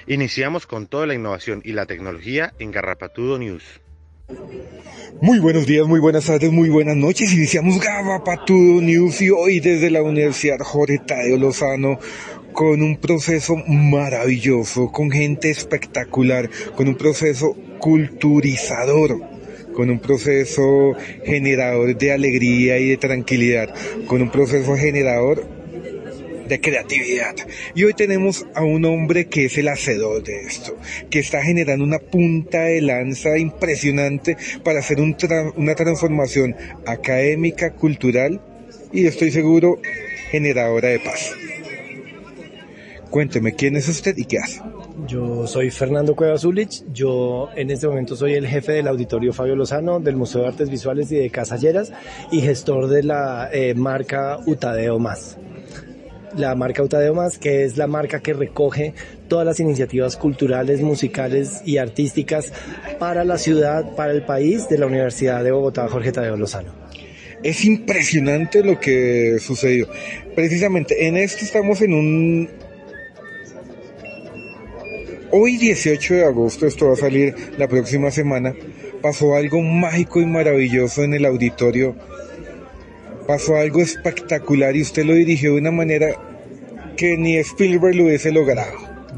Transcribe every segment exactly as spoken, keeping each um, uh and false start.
Iniciamos con toda la innovación y la tecnología en Garrapatudo News. Muy buenos días, muy buenas tardes, muy buenas noches. Iniciamos Garrapatudo News y hoy desde la Universidad Jorge Tadeo Lozano con un proceso maravilloso, con gente espectacular, con un proceso culturizador, con un proceso generador de alegría y de tranquilidad, con un proceso generador de creatividad. Y hoy tenemos a un hombre que es el hacedor de esto, que está generando una punta de lanza impresionante para hacer un tra- una transformación académica, cultural y estoy seguro generadora de paz. Cuénteme, ¿quién es usted y qué hace? Yo soy Fernando Cuevas Ulich, yo en este momento soy el jefe del Auditorio Fabio Lozano, del Museo de Artes Visuales y de Casalleras y gestor de la eh, marca Utadeo Más. La marca Utadeo Más, que es la marca que recoge todas las iniciativas culturales, musicales y artísticas para la ciudad, para el país de la Universidad de Bogotá, Jorge Tadeo Lozano. Es impresionante lo que sucedió. Precisamente en esto estamos en un... Hoy dieciocho de agosto, esto va a salir la próxima semana, pasó algo mágico y maravilloso en el auditorio, pasó algo espectacular y usted lo dirigió de una manera que ni Spielberg lo hubiese logrado.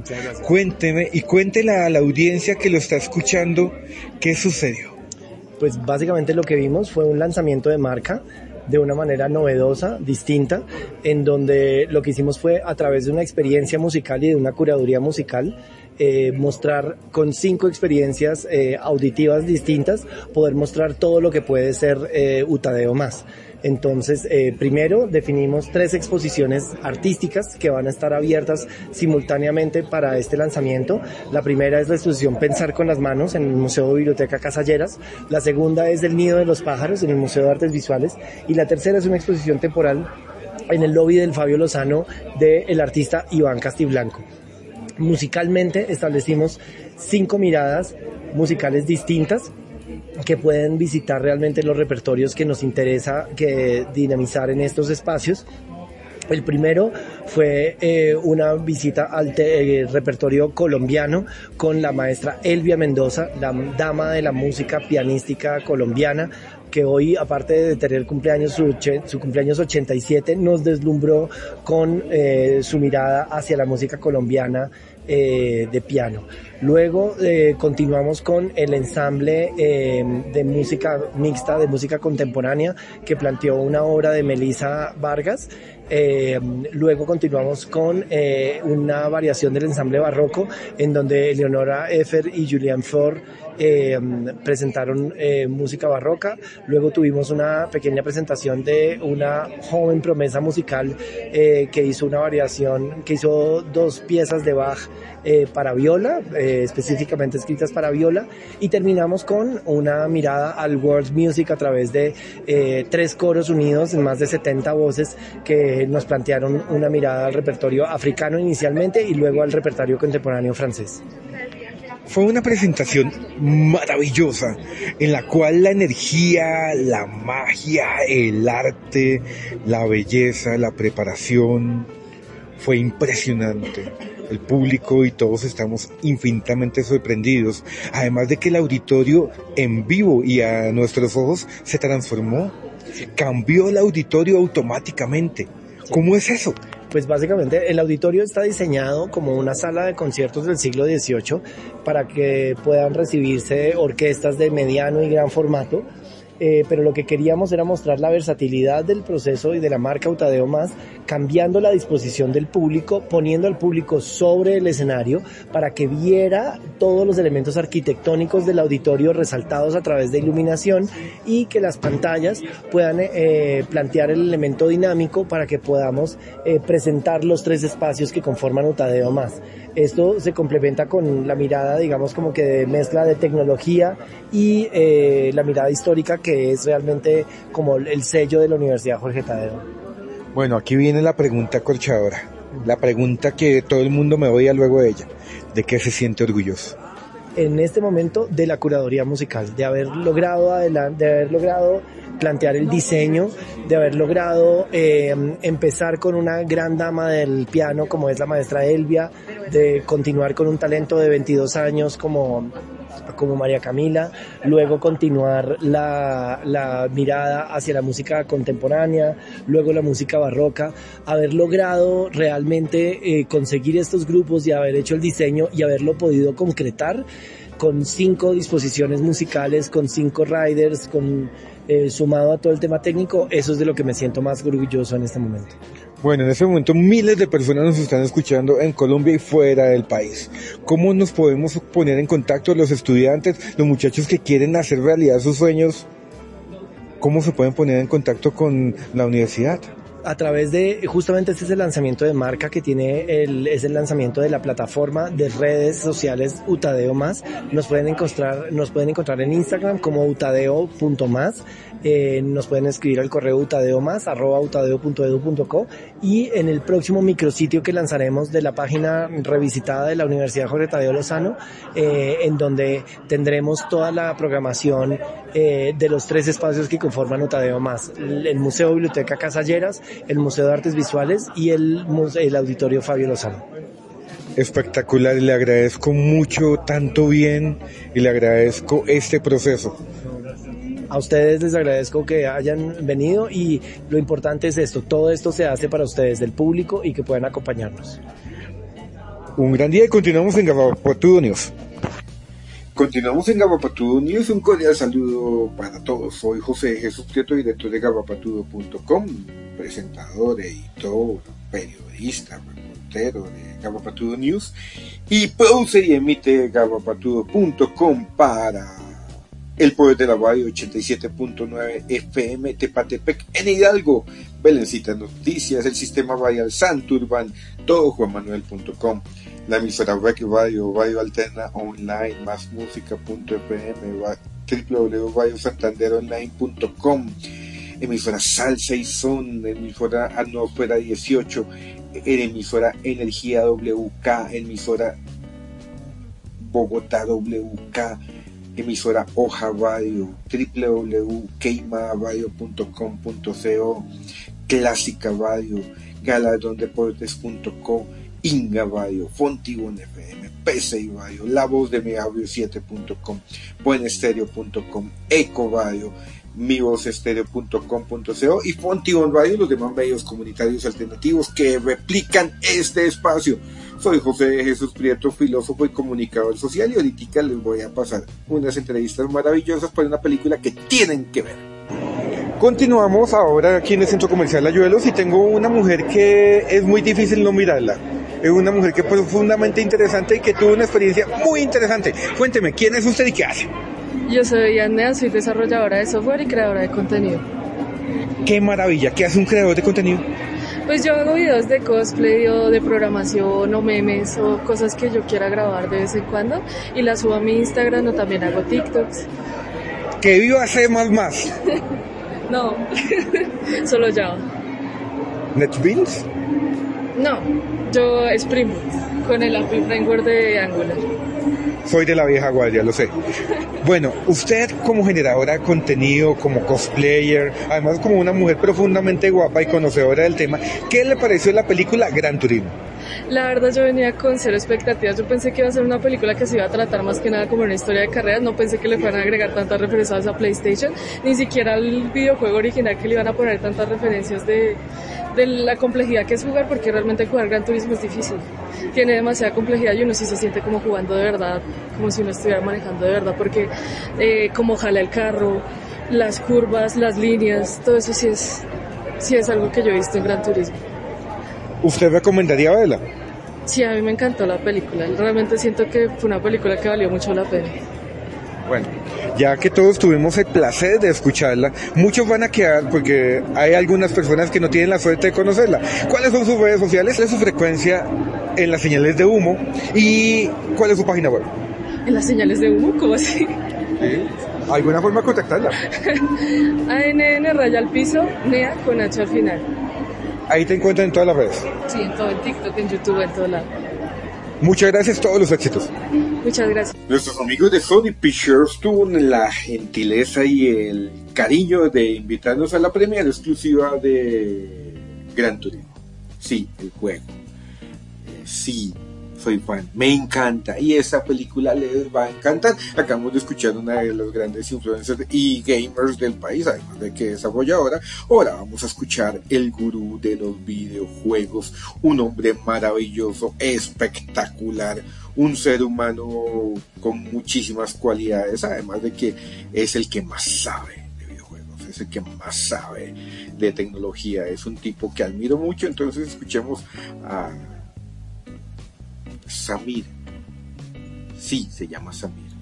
Cuénteme y cuéntele a la audiencia que lo está escuchando qué sucedió. Pues básicamente lo que vimos fue un lanzamiento de marca de una manera novedosa, distinta, en donde lo que hicimos fue a través de una experiencia musical y de una curaduría musical, Eh, mostrar con cinco experiencias eh, auditivas distintas, poder mostrar todo lo que puede ser eh, Utadeo Más. Entonces, eh, primero definimos tres exposiciones artísticas que van a estar abiertas simultáneamente para este lanzamiento. La primera es la exposición Pensar con las Manos en el Museo Biblioteca Casalleras. La segunda es El Nido de los Pájaros en el Museo de Artes Visuales. Y la tercera es una exposición temporal en el lobby del Fabio Lozano del artista Iván Castiblanco. Musicalmente establecimos cinco miradas musicales distintas que pueden visitar realmente los repertorios que nos interesa que dinamizar en estos espacios. El primero fue eh, una visita al te- eh, repertorio colombiano con la maestra Elvia Mendoza, la dama de la música pianística colombiana, que hoy, aparte de tener cumpleaños, su, su cumpleaños ochenta y siete, nos deslumbró con eh, su mirada hacia la música colombiana eh, de piano. Luego eh, continuamos con el ensamble eh, de música mixta, de música contemporánea, que planteó una obra de Melissa Vargas. Eh, luego continuamos con eh, una variación del ensamble barroco, en donde Eleonora Effer y Julian Ford eh, presentaron eh, música barroca. Luego tuvimos una pequeña presentación de una joven promesa musical eh, que hizo una variación, que hizo dos piezas de Bach eh, para viola, eh, específicamente escritas para viola, y terminamos con una mirada al world music a través de eh, tres coros unidos en más de setenta voces que nos plantearon una mirada al repertorio africano inicialmente y luego al repertorio contemporáneo francés. Fue una presentación maravillosa en la cual la energía, la magia, el arte, la belleza, la preparación fue impresionante. El público y todos estamos infinitamente sorprendidos, además de que el auditorio en vivo y a nuestros ojos se transformó, cambió el auditorio automáticamente. ¿Cómo es eso? Pues básicamente el auditorio está diseñado como una sala de conciertos del siglo dieciocho para que puedan recibirse orquestas de mediano y gran formato. Eh, pero lo que queríamos era mostrar la versatilidad del proceso y de la marca Utadeo Más, cambiando la disposición del público, poniendo al público sobre el escenario para que viera todos los elementos arquitectónicos del auditorio resaltados a través de iluminación y que las pantallas puedan eh, plantear el elemento dinámico para que podamos eh, presentar los tres espacios que conforman Utadeo Más. Esto se complementa con la mirada, digamos, como que de mezcla de tecnología y eh, la mirada histórica, que es realmente como el sello de la Universidad Jorge Tadeo. Bueno, aquí viene la pregunta corchadora, la pregunta que todo el mundo me odia luego de ella. ¿De qué se siente orgulloso? en este momento de la curaduría musical, de haber logrado adelante, de haber logrado plantear el diseño, de haber logrado eh, empezar con una gran dama del piano como es la maestra Elvia, de continuar con un talento de veintidós años como, como María Camila, luego continuar la, la mirada hacia la música contemporánea, luego la música barroca, haber logrado realmente eh, conseguir estos grupos y haber hecho el diseño y haberlo podido concretar con cinco disposiciones musicales, con cinco riders, con eh, sumado a todo el tema técnico. Eso es de lo que me siento más orgulloso en este momento. Bueno, en este momento miles de personas nos están escuchando en Colombia y fuera del país. ¿Cómo nos podemos poner en contacto los estudiantes, los muchachos que quieren hacer realidad sus sueños? ¿Cómo se pueden poner en contacto con la universidad? A través de, justamente este es el lanzamiento de marca que tiene, el, es el lanzamiento de la plataforma de redes sociales Utadeo Más. Nos pueden encontrar, nos pueden encontrar en Instagram como utadeo punto más, eh, nos pueden escribir al correo utadeomás arroba utadeo punto edu punto co, y en el próximo micrositio que lanzaremos de la página revisitada de la Universidad Jorge Tadeo Lozano, eh, en donde tendremos toda la programación eh, de los tres espacios que conforman Utadeo Más: el, el Museo Biblioteca Casalleras, el Museo de Artes Visuales y el, el Auditorio Fabio Lozano. Espectacular, y le agradezco mucho, tanto bien, y le agradezco este proceso. A ustedes les agradezco que hayan venido, y lo importante es esto, todo esto se hace para ustedes, del público, y que puedan acompañarnos. Un gran día y continuamos en Gabapatudo News. Continuamos en Gabapatudo News, un cordial saludo para todos. Soy José Jesús Prieto, director de gabapatudo punto com, presentador, editor, periodista, reportero de Gabapatudo News y produce y emite gabapatudo punto com para el poder de la radio ochenta y siete punto nueve F M Tepatepec en Hidalgo, Belencita Noticias, el sistema radial Santurban, todo juan manuel punto com. La emisora Web Radio, Radio Alterna Online, más música punto f m, doble u doble u doble u punto radio santander online punto com, emisora Salsa y Son, emisora Atmósfera dieciocho, emisora Energía W K, emisora Bogotá W K, emisora Hoja Radio, doble u doble u doble u punto queimada radio punto com punto co, Clásica Radio, galardón deportes punto com, Inga Radio, Fontibón F M, P C I Radio, La Voz de Mi Audio siete punto com, Buenestereo punto com, Eco Radio, mi voz estereo punto com punto co y Fontibón Radio, los demás medios comunitarios alternativos que replican este espacio. Soy José Jesús Prieto, filósofo y comunicador social, y ahorita les voy a pasar unas entrevistas maravillosas para una película que tienen que ver. Continuamos ahora aquí en el Centro Comercial Ayuelos y tengo una mujer que es muy difícil no mirarla. Es una mujer que es profundamente interesante y que tuvo una experiencia muy interesante. Cuénteme, ¿quién es usted y qué hace? Yo soy Annea, soy desarrolladora de software y creadora de contenido. ¡Qué maravilla! ¿Qué hace un creador de contenido? Pues yo hago videos de cosplay o de programación o memes o cosas que yo quiera grabar de vez en cuando y las subo a mi Instagram, o también hago TikToks. ¡Que viva C más más! No, solo Java. ¿NetBeans? No, yo Spring Boot, con el A P I Framework de Angular. Soy de la vieja guardia, lo sé. Bueno, usted como generadora de contenido, como cosplayer, además como una mujer profundamente guapa y conocedora del tema, ¿qué le pareció la película Gran Turismo? La verdad, yo venía con cero expectativas. Yo pensé que iba a ser una película que se iba a tratar más que nada como una historia de carreras. No pensé que le fueran a agregar tantas referencias a PlayStation, ni siquiera al videojuego original, que le iban a poner tantas referencias de, de la complejidad que es jugar, porque realmente jugar Gran Turismo es difícil. Tiene demasiada complejidad y uno sí se siente como jugando de verdad, como si uno estuviera manejando de verdad, porque eh, como jala el carro, las curvas, las líneas, todo eso sí es, sí es algo que yo he visto en Gran Turismo. ¿Usted recomendaría verla? Sí, a mí me encantó la película. Realmente siento que fue una película que valió mucho la pena. Bueno, ya que todos tuvimos el placer de escucharla, muchos van a quedar porque hay algunas personas que no tienen la suerte de conocerla. ¿Cuáles son sus redes sociales? ¿Cuál es su frecuencia en las señales de humo? ¿Y cuál es su página web? ¿En las señales de humo? ¿Cómo así? ¿Sí? ¿Alguna forma de contactarla? A N N raya al piso, Nea con H al final. Ahí te encuentran en todas las redes. Sí, en todo, en TikTok, en YouTube, en todo lado. Muchas gracias, todos los éxitos. Muchas gracias. Nuestros amigos de Sony Pictures tuvieron la gentileza y el cariño de invitarnos a la premiere exclusiva de Gran Turismo. Sí, el juego. Eh, sí, soy fan, me encanta y esa película les va a encantar. Acabamos de escuchar una de los grandes influencers y gamers del país, además de que es desarrolladora. Ahora vamos a escuchar el gurú de los videojuegos, un hombre maravilloso, espectacular, un ser humano con muchísimas cualidades, además de que es el que más sabe de videojuegos, es el que más sabe de tecnología, es un tipo que admiro mucho. Entonces escuchemos a Samir. Sí, se llama Samir,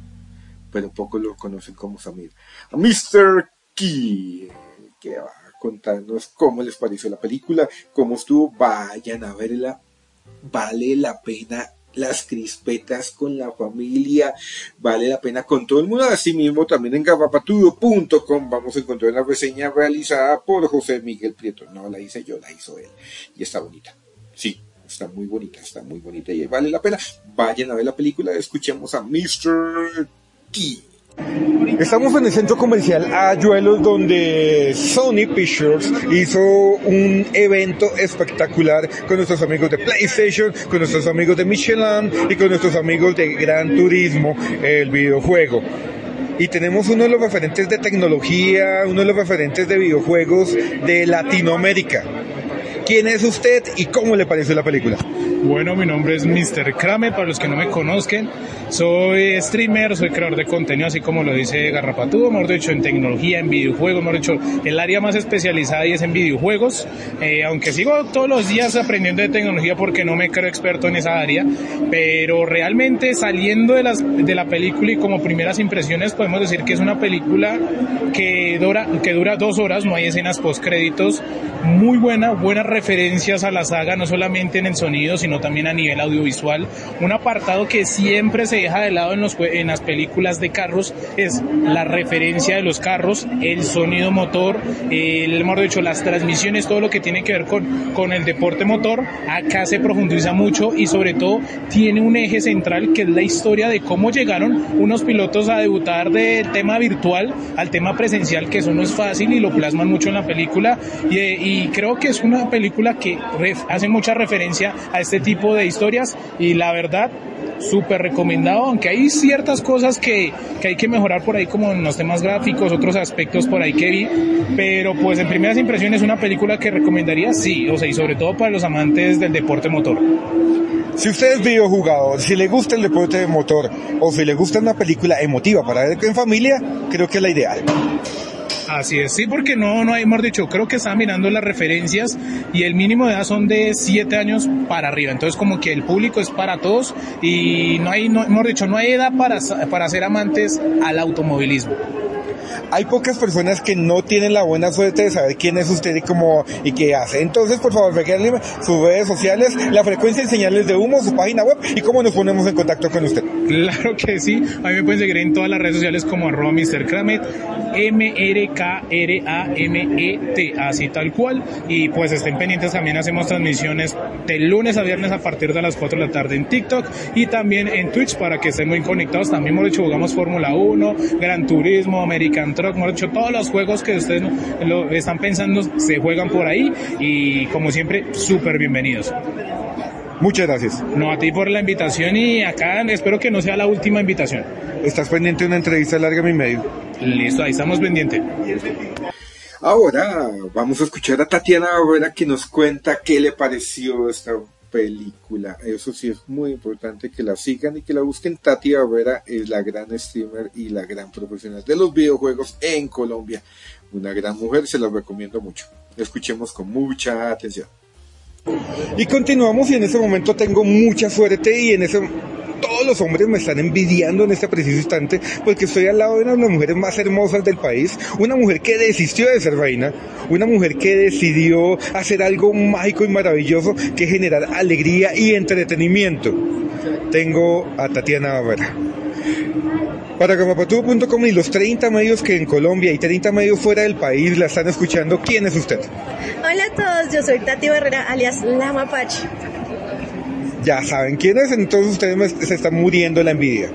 pero pocos lo conocen como Samir. A mister Key, que va a contarnos cómo les pareció la película, cómo estuvo. Vayan a verla, vale la pena. Las crispetas con la familia, vale la pena con todo el mundo. Así mismo también en gavapatudo punto com vamos a encontrar una reseña realizada por José Miguel Prieto. No la hice yo, la hizo él, y está bonita. Sí, está muy bonita, está muy bonita y vale la pena. Vayan a ver la película, escuchemos a mister Key. Estamos en el centro comercial Ayuelos, donde Sony Pictures hizo un evento espectacular con nuestros amigos de PlayStation, con nuestros amigos de Michelin y con nuestros amigos de Gran Turismo, el videojuego. Y tenemos uno de los referentes de tecnología, uno de los referentes de videojuegos de Latinoamérica. ¿Quién es usted y cómo le pareció la película? Bueno, mi nombre es mister Krame, para los que no me conozcan. Soy streamer, soy creador de contenido, así como lo dice Garrapatudo, mejor dicho, en tecnología, en videojuegos, mejor dicho, el área más especializada y es en videojuegos, eh, aunque sigo todos los días aprendiendo de tecnología porque no me creo experto en esa área, pero realmente saliendo de, las, de la película y como primeras impresiones podemos decir que es una película que dura, que dura dos horas, no hay escenas post créditos, muy buena, buenas referencias a la saga, no solamente en el sonido, sino también a nivel audiovisual. Un apartado que siempre se deja de lado en, los, en las películas de carros es la referencia de los carros, el sonido motor, el, mejor dicho, las transmisiones, todo lo que tiene que ver con, con el deporte motor. Acá se profundiza mucho y sobre todo tiene un eje central que es la historia de cómo llegaron unos pilotos a debutar del tema virtual al tema presencial, que eso no es fácil y lo plasman mucho en la película, y, y creo que es una película que ref, hace mucha referencia a este tipo de historias y la verdad súper recomendado, aunque hay ciertas cosas que, que hay que mejorar por ahí, como en los temas gráficos, otros aspectos por ahí que vi, pero pues en primeras impresiones una película que recomendaría, sí, o sea, y sobre todo para los amantes del deporte motor. Si usted es videojugador, si le gusta el deporte de motor o si le gusta una película emotiva para ver en familia, creo que es la ideal. Así es, sí, porque no, no hay, hemos dicho, creo que estaba mirando las referencias y el mínimo de edad son de siete años para arriba, entonces como que el público es para todos y no hay, no, hemos dicho, no hay edad para, para ser amantes al automovilismo. Hay pocas personas que no tienen la buena suerte de saber quién es usted y cómo y qué hace. Entonces, por favor, regáleme sus redes sociales, la frecuencia de señales de humo, su página web y cómo nos ponemos en contacto con usted. Claro que sí, a mí me pueden seguir en todas las redes sociales como arroba mister Kramet, M R K R A M E T, así tal cual, y pues estén pendientes, también hacemos transmisiones de lunes a viernes a partir de las cuatro de la tarde en TikTok y también en Twitch para que estén muy conectados. También hemos hecho, jugamos Fórmula uno, Gran Turismo, American Truck, hemos hecho todos los juegos que ustedes lo están pensando, se juegan por ahí y como siempre, súper bienvenidos. Muchas gracias. No, a ti por la invitación y acá espero que no sea la última invitación. ¿Estás pendiente de una entrevista larga a mi medio? Listo, ahí estamos pendientes. Ahora vamos a escuchar a Tatiana Barrera que nos cuenta qué le pareció esta película. Eso sí es muy importante que la sigan y que la busquen. Tati Barrera es la gran streamer y la gran profesional de los videojuegos en Colombia. Una gran mujer, se la recomiendo mucho. Escuchemos con mucha atención. Y continuamos y en ese momento tengo mucha suerte y en ese todos los hombres me están envidiando en este preciso instante porque estoy al lado de una de las mujeres más hermosas del país, una mujer que desistió de ser reina, una mujer que decidió hacer algo mágico y maravilloso que generar alegría y entretenimiento. Tengo a Tatiana Barrera. Para gavapatudo punto com y los treinta medios que en Colombia y treinta medios fuera del país la están escuchando, ¿quién es usted? Hola a todos, yo soy Tati Barrera, alias La Mapache. ya saben quién es, entonces ustedes me, se están muriendo de la envidia.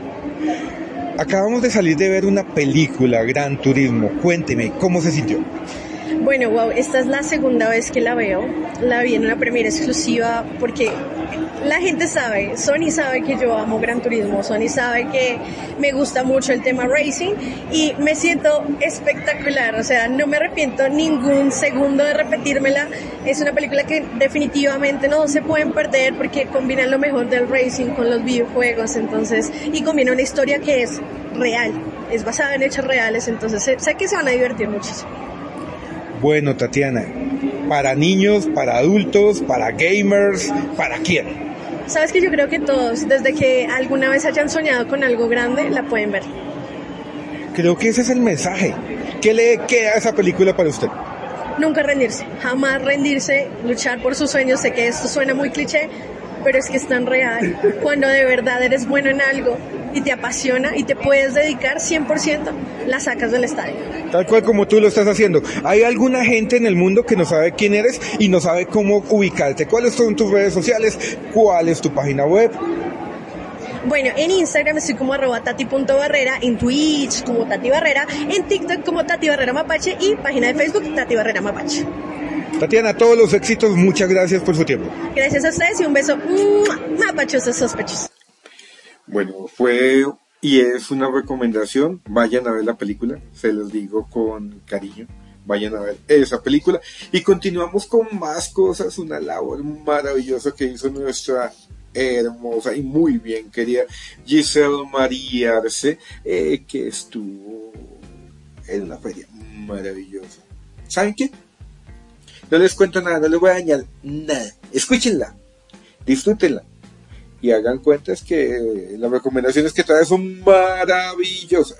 Acabamos de salir de ver una película, Gran Turismo. Cuénteme, ¿cómo se sintió? Bueno, wow, esta es la segunda vez que la veo. La vi en una premiere exclusiva porque la gente sabe, Sony sabe que yo amo Gran Turismo, Sony sabe que me gusta mucho el tema racing y me siento espectacular, o sea, no me arrepiento ningún segundo de repetírmela. Es una película que definitivamente no se pueden perder porque combina lo mejor del racing con los videojuegos, entonces, y combina una historia que es real, es basada en hechos reales, entonces sé, sé que se van a divertir muchísimo. Bueno, Tatiana, para niños, para adultos, para gamers, ¿para quién? Sabes que yo creo que todos, desde que alguna vez hayan soñado con algo grande, la pueden ver. Creo que ese es el mensaje. ¿Qué le queda a esa película para usted? Nunca rendirse, jamás rendirse, luchar por sus sueños. Sé que esto suena muy cliché, pero es que es tan real. Cuando de verdad eres bueno en algo y te apasiona y te puedes dedicar cien por ciento, la sacas del estadio. Tal cual como tú lo estás haciendo. ¿Hay alguna gente en el mundo que no sabe quién eres y no sabe cómo ubicarte? ¿Cuáles son tus redes sociales? ¿Cuál es tu página web? Bueno, en Instagram estoy como arroba tati punto barrera, en Twitch como Tati Barrera, en TikTok como Tati Barrera Mapache y página de Facebook Tati Barrera Mapache. Tatiana, todos los éxitos, muchas gracias por su tiempo. Gracias a ustedes y un beso mapachosos sospechosos. Bueno, fue y es una recomendación, vayan a ver la película, se los digo con cariño, vayan a ver esa película y continuamos con más cosas, una labor maravillosa que hizo nuestra hermosa y muy bien querida Giselle María Arce, eh, que estuvo en una feria maravillosa. ¿Saben qué? No les cuento nada, no les voy a dañar nada. Escúchenla, disfrútenla y hagan cuentas que las recomendaciones que trae son maravillosas.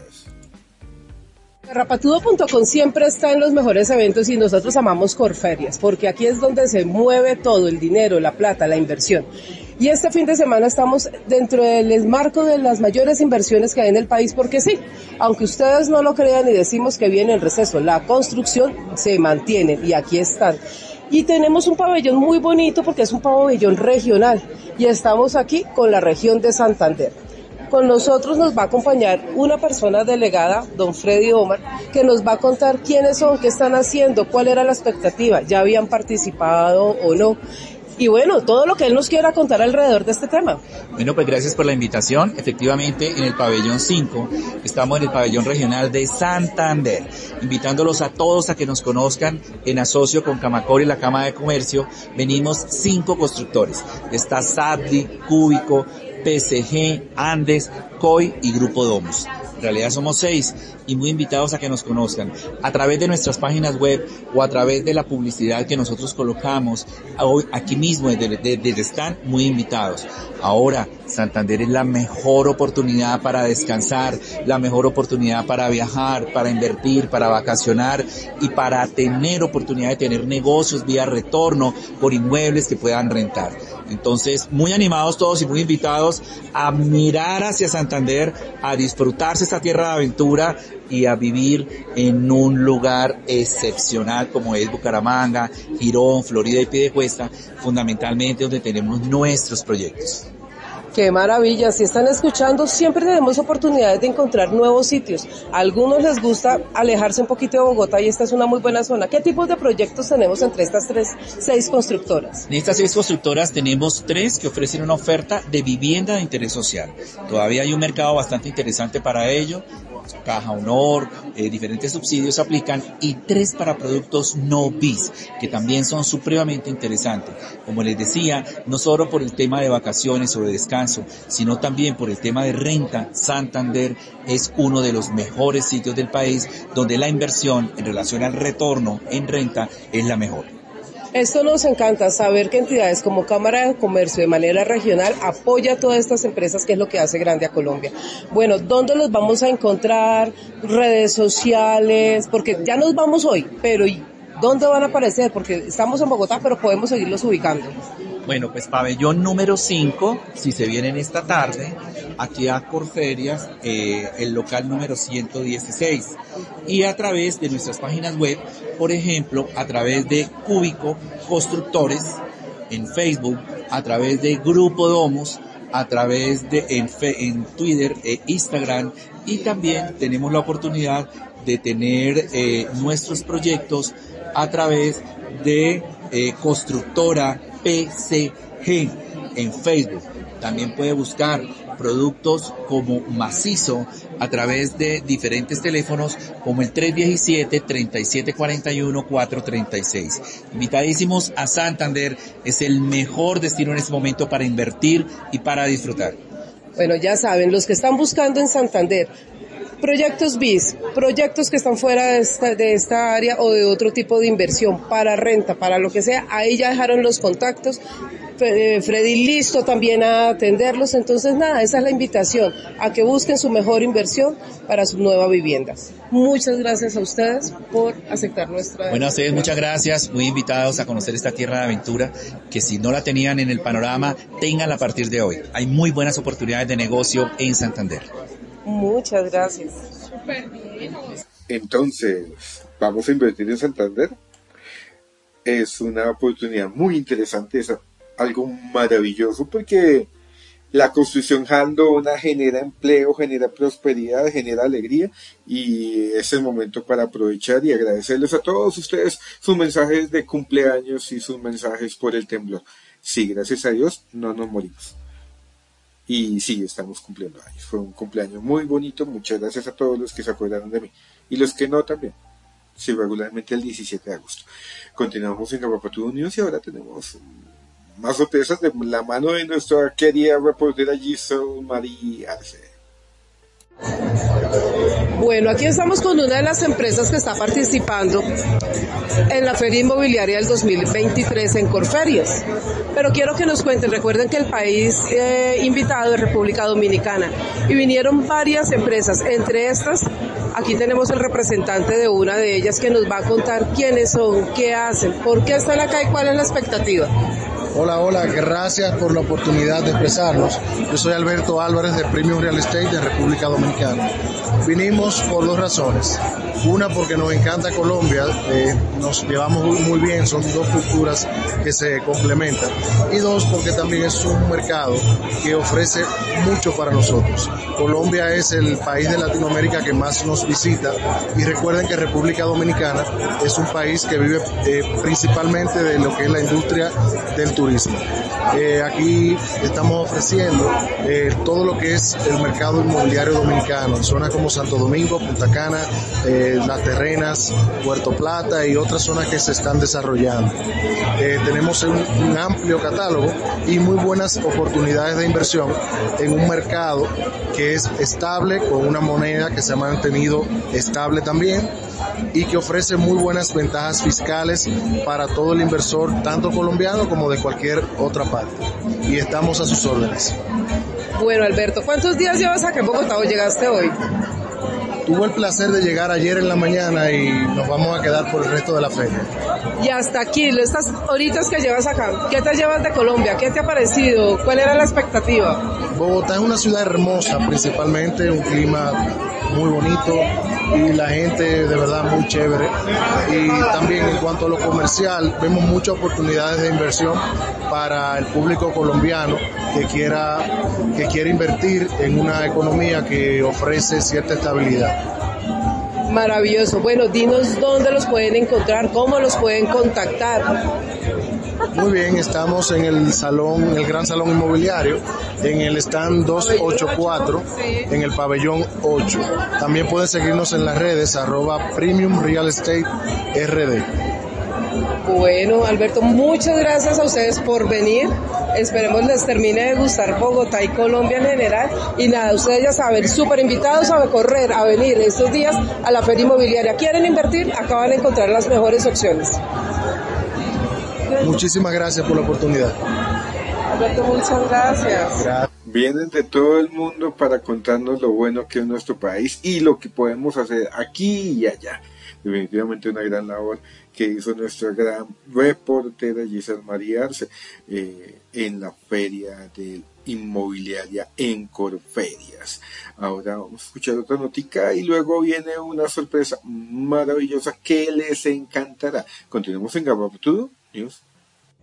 Garrapatudo punto com siempre está en los mejores eventos y nosotros amamos Corferias, porque aquí es donde se mueve todo, el dinero, la plata, la inversión. Y este fin de semana estamos dentro del marco de las mayores inversiones que hay en el país, porque sí, aunque ustedes no lo crean y decimos que viene el receso, la construcción se mantiene y aquí están. Y tenemos un pabellón muy bonito porque es un pabellón regional y estamos aquí con la región de Santander. Con nosotros nos va a acompañar una persona delegada, don Freddy Omar, que nos va a contar quiénes son, qué están haciendo, cuál era la expectativa, ya habían participado o no. Y bueno, todo lo que él nos quiera contar alrededor de este tema. Bueno, pues gracias por la invitación. Efectivamente, en el pabellón cinco, estamos en el pabellón regional de Santander, invitándolos a todos a que nos conozcan en asocio con Camacor y la Cámara de Comercio. Venimos cinco constructores. Está Sadly, Cúbico, P C G, Andes, C O I y Grupo Domus. En realidad somos seis y muy invitados a que nos conozcan a través de nuestras páginas web o a través de la publicidad que nosotros colocamos hoy aquí mismo desde, desde están muy invitados. Ahora, Santander es la mejor oportunidad para descansar, la mejor oportunidad para viajar, para invertir, para vacacionar y para tener oportunidad de tener negocios vía retorno por inmuebles que puedan rentar. Entonces, muy animados todos y muy invitados a mirar hacia Santander, a disfrutarse esta tierra de aventura y a vivir en un lugar excepcional como es Bucaramanga, Girón, Florida y Piedecuesta, fundamentalmente donde tenemos nuestros proyectos. ¡Qué maravilla! Si están escuchando, siempre tenemos oportunidades de encontrar nuevos sitios. A algunos les gusta alejarse un poquito de Bogotá y esta es una muy buena zona. ¿Qué tipos de proyectos tenemos entre estas tres, seis constructoras? En estas seis constructoras tenemos tres que ofrecen una oferta de vivienda de interés social. Todavía hay un mercado bastante interesante para ello. Caja Honor, eh, diferentes subsidios aplican y tres para productos no B I S, que también son supremamente interesantes. Como les decía, no solo por el tema de vacaciones o de descanso, sino también por el tema de renta. Santander es uno de los mejores sitios del país donde la inversión en relación al retorno en renta es la mejor. Esto nos encanta, saber que entidades como Cámara de Comercio de manera regional apoya a todas estas empresas, que es lo que hace grande a Colombia. Bueno, ¿dónde los vamos a encontrar? Redes sociales, porque ya nos vamos hoy, pero ¿dónde van a aparecer? Porque estamos en Bogotá, pero podemos seguirlos ubicando. Bueno, pues pabellón número cinco, si se vienen esta tarde, aquí a Corferias, eh, el local número ciento dieciséis. Y a través de nuestras páginas web, por ejemplo, a través de Cúbico Constructores, en Facebook, a través de Grupo Domos, a través de en, fe, en Twitter e Instagram, y también tenemos la oportunidad de tener eh, nuestros proyectos a través de eh, Constructora P C G en Facebook. También puede buscar productos como Macizo a través de diferentes teléfonos como el tres diecisiete, treinta y siete cuarenta y uno, cuatro treinta y seis. Invitadísimos a Santander, es el mejor destino en este momento para invertir y para disfrutar. Bueno, ya saben, los que están buscando en Santander proyectos B I S, proyectos que están fuera de esta, de esta área o de otro tipo de inversión, para renta, para lo que sea, ahí ya dejaron los contactos. Freddy listo también a atenderlos, entonces nada, esa es la invitación, a que busquen su mejor inversión para sus nuevas viviendas. Muchas gracias a ustedes por aceptar nuestra... Bueno, a ustedes muchas gracias, muy invitados a conocer esta tierra de aventura, que si no la tenían en el panorama, tenganla a partir de hoy. Hay muy buenas oportunidades de negocio en Santander. Muchas gracias. Súper bien. Entonces, ¿vamos a invertir en Santander? Es una oportunidad muy interesante, es algo maravilloso, porque la construcción handona genera empleo, genera prosperidad, genera alegría, y es el momento para aprovechar y agradecerles a todos ustedes sus mensajes de cumpleaños y sus mensajes por el temblor. Sí, gracias a Dios no nos morimos. Y sí, estamos cumpliendo años. Fue un cumpleaños muy bonito. Muchas gracias a todos los que se acordaron de mí. Y los que no también. Sí, regularmente el diecisiete de agosto. Continuamos en Gabapatú News y ahora tenemos más sorpresas de la mano de nuestra querida reportera Giselle María Arce. Bueno, aquí estamos con una de las empresas que está participando en la Feria Inmobiliaria del dos mil veintitrés en Corferias. Pero quiero que nos cuenten, recuerden que el país eh, invitado es República Dominicana y vinieron varias empresas, entre estas, aquí tenemos el representante de una de ellas que nos va a contar quiénes son, qué hacen, por qué están acá y cuál es la expectativa. Hola, hola, gracias por la oportunidad de expresarnos. Yo soy Alberto Álvarez de Premium Real Estate de República Dominicana. Vinimos por dos razones. Una, porque nos encanta Colombia, eh, nos llevamos muy bien, son dos culturas que se complementan. Y dos, porque también es un mercado que ofrece mucho para nosotros. Colombia es el país de Latinoamérica que más nos visita, y recuerden que República Dominicana es un país que vive eh, principalmente de lo que es la industria del turismo. Eh, aquí estamos ofreciendo eh, todo lo que es el mercado inmobiliario dominicano en zonas como Santo Domingo, Punta Cana, eh, Las Terrenas, Puerto Plata y otras zonas que se están desarrollando. Eh, tenemos un, un amplio catálogo y muy buenas oportunidades de inversión en un mercado que es estable, con una moneda que se ha mantenido estable también y que ofrece muy buenas ventajas fiscales para todo el inversor, tanto colombiano como de cualquier otra parte. Y estamos a sus órdenes. Bueno, Alberto, ¿cuántos días llevas acá en Bogotá o llegaste hoy? Tuve el placer de llegar ayer en la mañana y nos vamos a quedar por el resto de la feria. Y hasta aquí, estas horitas que llevas acá, ¿qué te llevas de Colombia? ¿Qué te ha parecido? ¿Cuál era la expectativa? Bogotá es una ciudad hermosa, principalmente un clima muy bonito y la gente de verdad muy chévere. Y también en cuanto a lo comercial, vemos muchas oportunidades de inversión para el público colombiano que quiera, que quiera invertir en una economía que ofrece cierta estabilidad. Maravilloso. Bueno, dinos dónde los pueden encontrar, cómo los pueden contactar. Muy bien, estamos en el salón, el Gran Salón Inmobiliario, en el stand doscientos ochenta y cuatro, en el pabellón ocho. También pueden seguirnos en las redes, arroba Premium Real Estate R D. Bueno, Alberto, muchas gracias a ustedes por venir. Esperemos les termine de gustar Bogotá y Colombia en general. Y nada, ustedes ya saben, súper invitados a correr, a venir estos días a la Feria Inmobiliaria. ¿Quieren invertir? Acá van a encontrar las mejores opciones. Muchísimas gracias por la oportunidad. Alberto, muchas gracias. Gracias. Vienen de todo el mundo para contarnos lo bueno que es nuestro país y lo que podemos hacer aquí y allá. Definitivamente una gran labor que hizo nuestra gran reportera Giselle María Arce eh, en la feria de inmobiliaria en Corferias. Ahora vamos a escuchar otra notica y luego viene una sorpresa maravillosa que les encantará. Continuamos en Gabapatú News.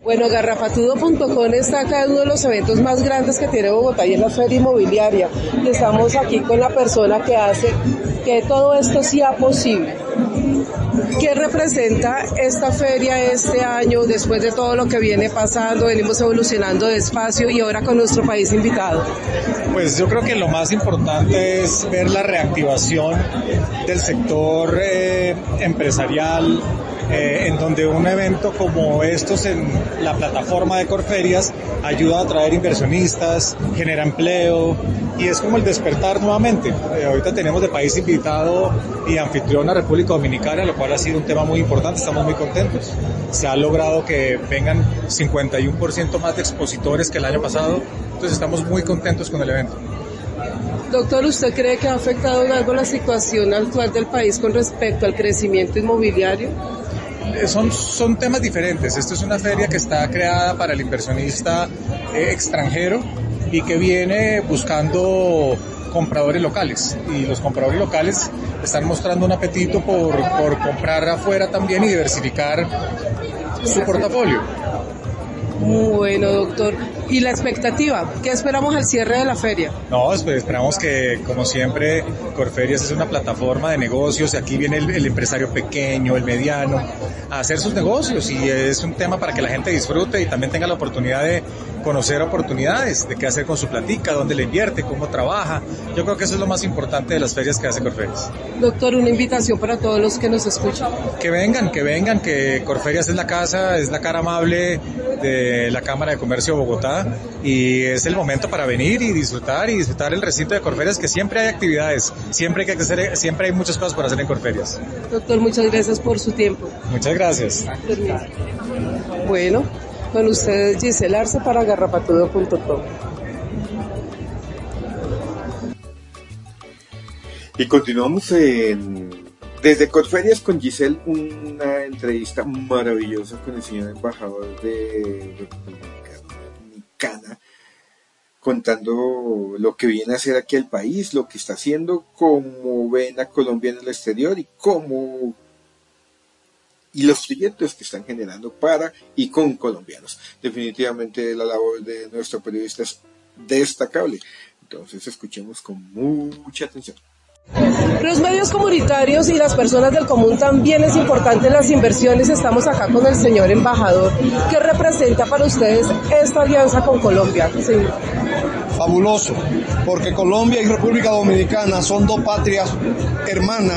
Bueno, garrapatudo punto com está acá en uno de los eventos más grandes que tiene Bogotá y es la Feria Inmobiliaria. Y estamos aquí con la persona que hace que todo esto sea posible. ¿Qué representa esta feria este año después de todo lo que viene pasando? Venimos evolucionando despacio y ahora con nuestro país invitado. Pues yo creo que lo más importante es ver la reactivación del sector eh, empresarial, eh, en donde un evento como estos en la plataforma de Corferias ayuda a atraer inversionistas, genera empleo y es como el despertar nuevamente. Eh, ahorita tenemos de país invitado y anfitrión a República Dominicana, lo cual ha sido un tema muy importante, estamos muy contentos. Se ha logrado que vengan cincuenta y uno por ciento más de expositores que el año pasado, entonces estamos muy contentos con el evento. Doctor, ¿usted cree que ha afectado en algo la situación actual del país con respecto al crecimiento inmobiliario? Son, son temas diferentes. Esto es una feria que está creada para el inversionista eh, extranjero y que viene buscando compradores locales. Y los compradores locales están mostrando un apetito por, por comprar afuera también y diversificar su portafolio. Muy bueno, doctor. ¿Y la expectativa? ¿Qué esperamos al cierre de la feria? No, pues esperamos que, como siempre, Corferias es una plataforma de negocios y aquí viene el, el empresario pequeño, el mediano, a hacer sus negocios y es un tema para que la gente disfrute y también tenga la oportunidad de conocer oportunidades, de qué hacer con su platica, dónde le invierte, cómo trabaja. Yo creo que eso es lo más importante de las ferias que hace Corferias. Doctor, una invitación para todos los que nos escuchan. Que vengan, que vengan, que Corferias es la casa, es la cara amable de la Cámara de Comercio de Bogotá y es el momento para venir y disfrutar y disfrutar el recinto de Corferias, que siempre hay actividades, siempre hay que hacer, siempre hay muchas cosas por hacer en Corferias. Doctor, muchas gracias por su tiempo. Muchas gracias. Bueno, con ustedes Giselle Arce para garrapatudo punto com. Y continuamos en, desde Corferias con Giselle, una entrevista maravillosa con el señor embajador de República Dominicana, contando lo que viene a hacer aquí el país, lo que está haciendo, cómo ven a Colombia en el exterior y cómo y los proyectos que están generando para y con colombianos. Definitivamente la labor de nuestro periodista es destacable. Entonces escuchemos con mucha atención. Los medios comunitarios y las personas del común también es importante en las inversiones. Estamos acá con el señor embajador. ¿Qué representa para ustedes esta alianza con Colombia? Sí. Fabuloso, porque Colombia y República Dominicana son dos patrias hermanas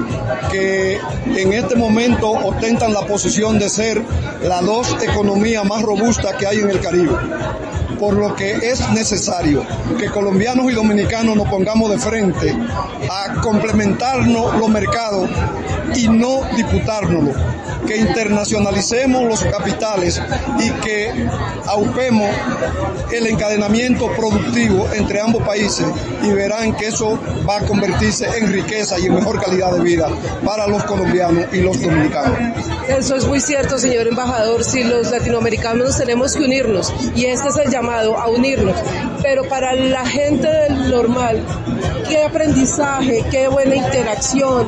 que en este momento ostentan la posición de ser las dos economías más robustas que hay en el Caribe. Por lo que es necesario que colombianos y dominicanos nos pongamos de frente a complementarnos los mercados y no disputárnoslo, que internacionalicemos los capitales y que aupemos el encadenamiento productivo entre ambos países y verán que eso va a convertirse en riqueza y en mejor calidad de vida para los colombianos y los dominicanos. Eso es muy cierto, señor embajador. Si los latinoamericanos tenemos que unirnos y este es el llamado a unirnos, pero para la gente del normal, qué aprendizaje, qué buena interacción,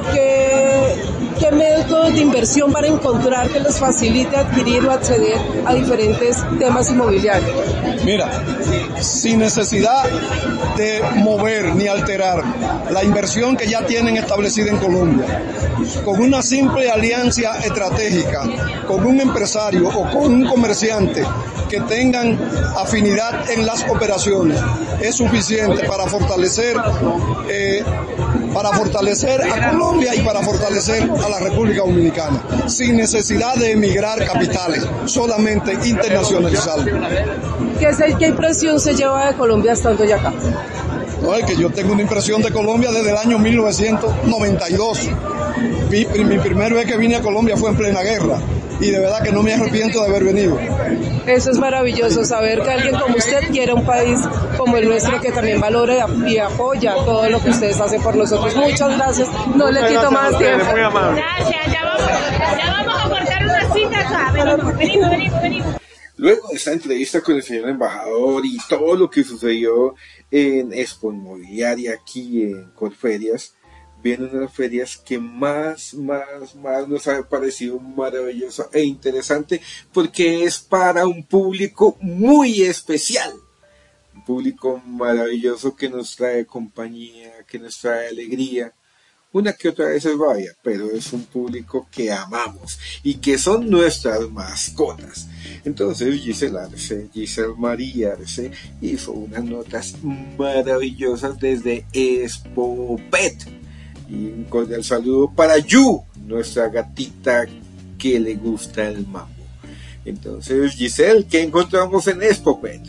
qué, qué métodos de inversión van a encontrar que les facilite adquirir o acceder a diferentes temas inmobiliarios. Mira, sin necesidad de mover ni alterar la inversión que ya tienen establecida en Colombia, con una simple alianza estratégica, con un empresario o con un comerciante que tengan afinidad en las operaciones, es suficiente para fortalecer eh, para fortalecer a Colombia y para fortalecer a la República Dominicana, sin necesidad de emigrar capitales, solamente internacionalizarlo. ¿Qué, se, ¿Qué impresión se lleva de Colombia estando ya acá? No, es que yo tengo una impresión de Colombia desde el año mil novecientos noventa y dos. Mi, mi primera vez que vine a Colombia fue en plena guerra y de verdad que no me arrepiento de haber venido. Eso es maravilloso, saber que alguien como usted quiere un país como el nuestro que también valore y apoya todo lo que ustedes hacen por nosotros. Muchas gracias, no le quito más tiempo. Gracias, ya vamos, ya vamos a cortar una cita acá. Venimos, venimos, venimos, venimos. Luego de esta entrevista con el señor embajador y todo lo que sucedió en Expo Inmobiliaria aquí en Corferias, viene una de las ferias que más, más, más nos ha parecido maravillosa e interesante, porque es para un público muy especial. Un público maravilloso que nos trae compañía, que nos trae alegría. Una que otra vez vaya, pero es un público que amamos y que son nuestras mascotas. Entonces Giselle Arce, Giselle María Arce, hizo unas notas maravillosas desde Expopet. Y un cordial saludo para Yu, nuestra gatita que le gusta el mambo. Entonces, Giselle, ¿qué encontramos en Expopet?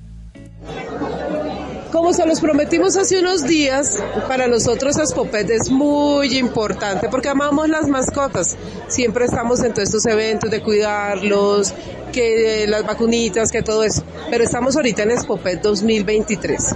Como se los prometimos hace unos días, para nosotros Expopet es muy importante porque amamos las mascotas. Siempre estamos en todos estos eventos de cuidarlos, que las vacunitas, que todo eso. Pero estamos ahorita en Expopet dos mil veintitrés.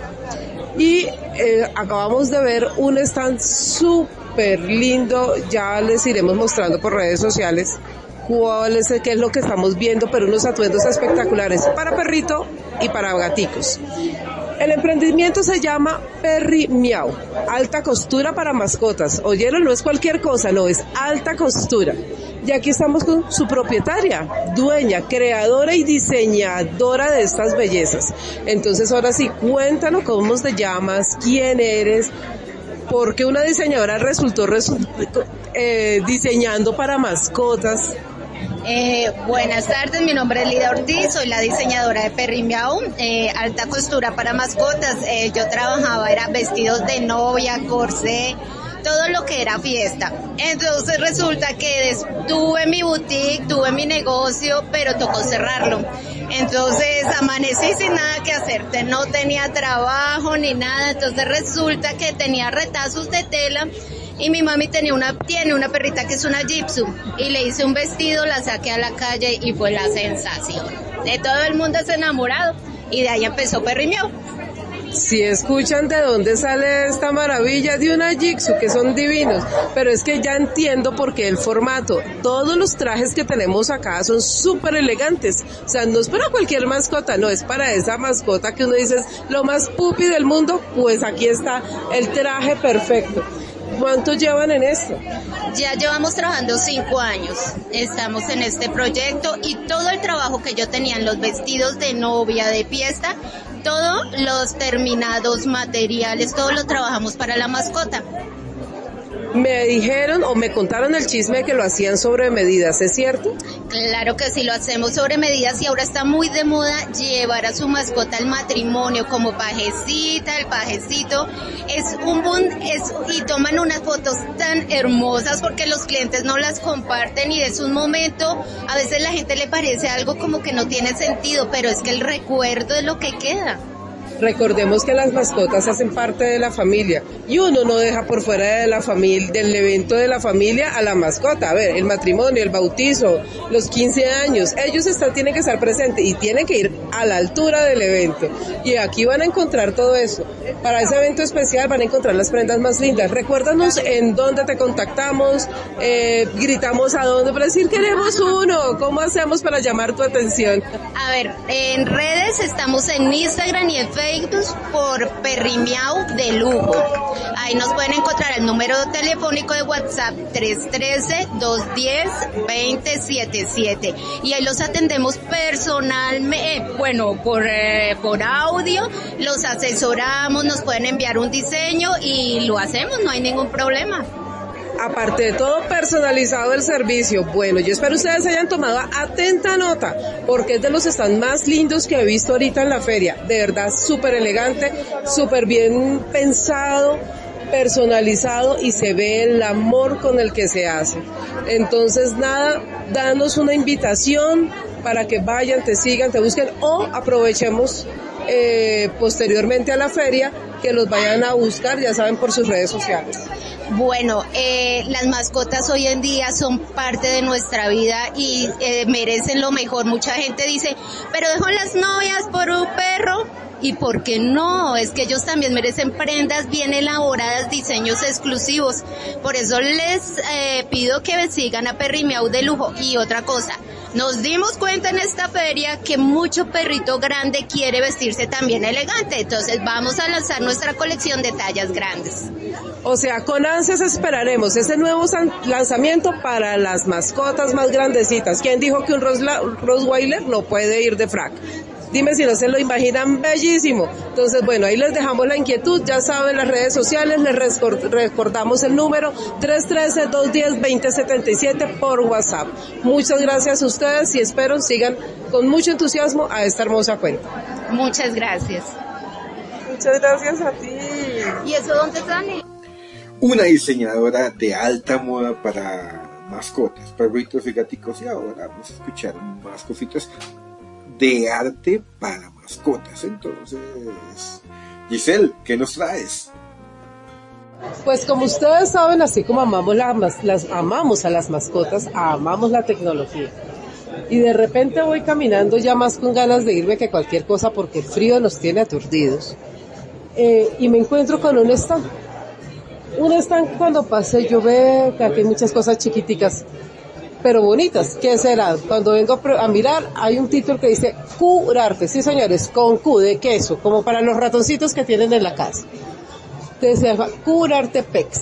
Y eh, acabamos de ver un stand súper lindo, ya les iremos mostrando por redes sociales cuál es, qué es lo que estamos viendo, pero unos atuendos espectaculares para perrito y para gaticos. El emprendimiento se llama Perry Miau, alta costura para mascotas. Oyeron, no es cualquier cosa, no, es alta costura. Y aquí estamos con su propietaria, dueña, creadora y diseñadora de estas bellezas. Entonces ahora sí, cuéntanos cómo te llamas, quién eres, por qué una diseñadora resultó resu- eh, diseñando para mascotas. Eh, buenas tardes, mi nombre es Lida Ortiz, soy la diseñadora de Perry Miau, eh, alta costura para mascotas. Eh, yo trabajaba, era vestidos de novia, corsé, todo lo que era fiesta. Entonces resulta que des- tuve mi boutique, tuve mi negocio, pero tocó cerrarlo. Entonces amanecí sin nada que hacer, no tenía trabajo ni nada, entonces resulta que tenía retazos de tela. Y mi mami tenía una, tiene una perrita que es una Gypsum, y le hice un vestido, la saqué a la calle y fue la sensación. De todo el mundo se enamorado, y de ahí empezó Perry Miau. Si escuchan de dónde sale esta maravilla de una Jigsaw, que son divinos, pero es que ya entiendo por qué el formato. Todos los trajes que tenemos acá son súper elegantes, o sea, no es para cualquier mascota, no, es para esa mascota que uno dice es lo más pupi del mundo, pues aquí está el traje perfecto. ¿Cuánto llevan en esto? Ya llevamos trabajando cinco años, estamos en este proyecto y todo el trabajo que yo tenía en los vestidos de novia, de fiesta, todos los terminados, materiales, todo lo trabajamos para la mascota. Me dijeron o me contaron el chisme de que lo hacían sobre medidas, ¿es cierto? Claro que sí, lo hacemos sobre medidas y ahora está muy de moda llevar a su mascota al matrimonio como pajecita, el pajecito. Es un boom es, y toman unas fotos tan hermosas porque los clientes no las comparten y es un momento, a veces la gente le parece algo como que no tiene sentido, pero es que el recuerdo es lo que queda. Recordemos que las mascotas hacen parte de la familia y uno no deja por fuera de la familia, del evento de la familia a la mascota. A ver, el matrimonio, el bautizo, los quince años, ellos están, tienen que estar presentes y tienen que ir a la altura del evento. Y aquí van a encontrar todo eso. Para ese evento especial van a encontrar las prendas más lindas. Recuérdanos en dónde te contactamos, eh, gritamos a dónde para decir queremos uno. ¿Cómo hacemos para llamar tu atención? A ver, en redes estamos en Instagram y en Facebook por Perry Miau de lujo. Ahí nos pueden encontrar el número telefónico de WhatsApp tres uno tres, dos uno cero, dos cero siete siete y ahí los atendemos personalmente, bueno, por, eh, por audio, los asesoramos, nos pueden enviar un diseño y lo hacemos, no hay ningún problema. Aparte de todo, personalizado el servicio. Bueno, yo espero ustedes hayan tomado atenta nota, porque es de los stands más lindos que he visto ahorita en la feria. De verdad, súper elegante, súper bien pensado, personalizado y se ve el amor con el que se hace. Entonces, nada, danos una invitación para que vayan, te sigan, te busquen o aprovechemos eh, posteriormente a la feria que los vayan a buscar, ya saben, por sus redes sociales. Bueno, eh, las mascotas hoy en día son parte de nuestra vida y eh, merecen lo mejor. Mucha gente dice, pero dejo las novias por un perro. ¿Y por qué no? Es que ellos también merecen prendas bien elaboradas, diseños exclusivos. Por eso les eh, pido que sigan a Perry Miau de lujo. Y otra cosa, nos dimos cuenta en esta feria que mucho perrito grande quiere vestirse también elegante. Entonces vamos a lanzar nuestra colección de tallas grandes. O sea, con ansias esperaremos ese nuevo lanzamiento para las mascotas más grandecitas. ¿Quién dijo que un Rottweiler no puede ir de frac? Dime si no se lo imaginan bellísimo. Entonces, bueno, ahí les dejamos la inquietud. Ya saben, las redes sociales, les recordamos el número tres uno tres, dos uno cero, dos cero siete siete por WhatsApp. Muchas gracias a ustedes y espero sigan con mucho entusiasmo a esta hermosa cuenta. Muchas gracias. Muchas gracias a ti. ¿Y eso dónde sale? Una diseñadora de alta moda para mascotas, perritos y gaticos, y ahora vamos a escuchar más cositas de arte para mascotas. Entonces, Giselle, ¿qué nos traes? Pues como ustedes saben, así como amamos, la, las, amamos a las mascotas, amamos la tecnología. Y de repente voy caminando ya más con ganas de irme que cualquier cosa porque el frío nos tiene aturdidos. Eh, y me encuentro con un stand. Un stand, cuando pasé yo veo que aquí hay muchas cosas chiquiticas, pero bonitas. ¿Qué será? Cuando vengo a mirar, hay un título que dice Curarte, sí señores, con Q de queso, como para los ratoncitos que tienen en la casa. Entonces se llama Curarte Pex.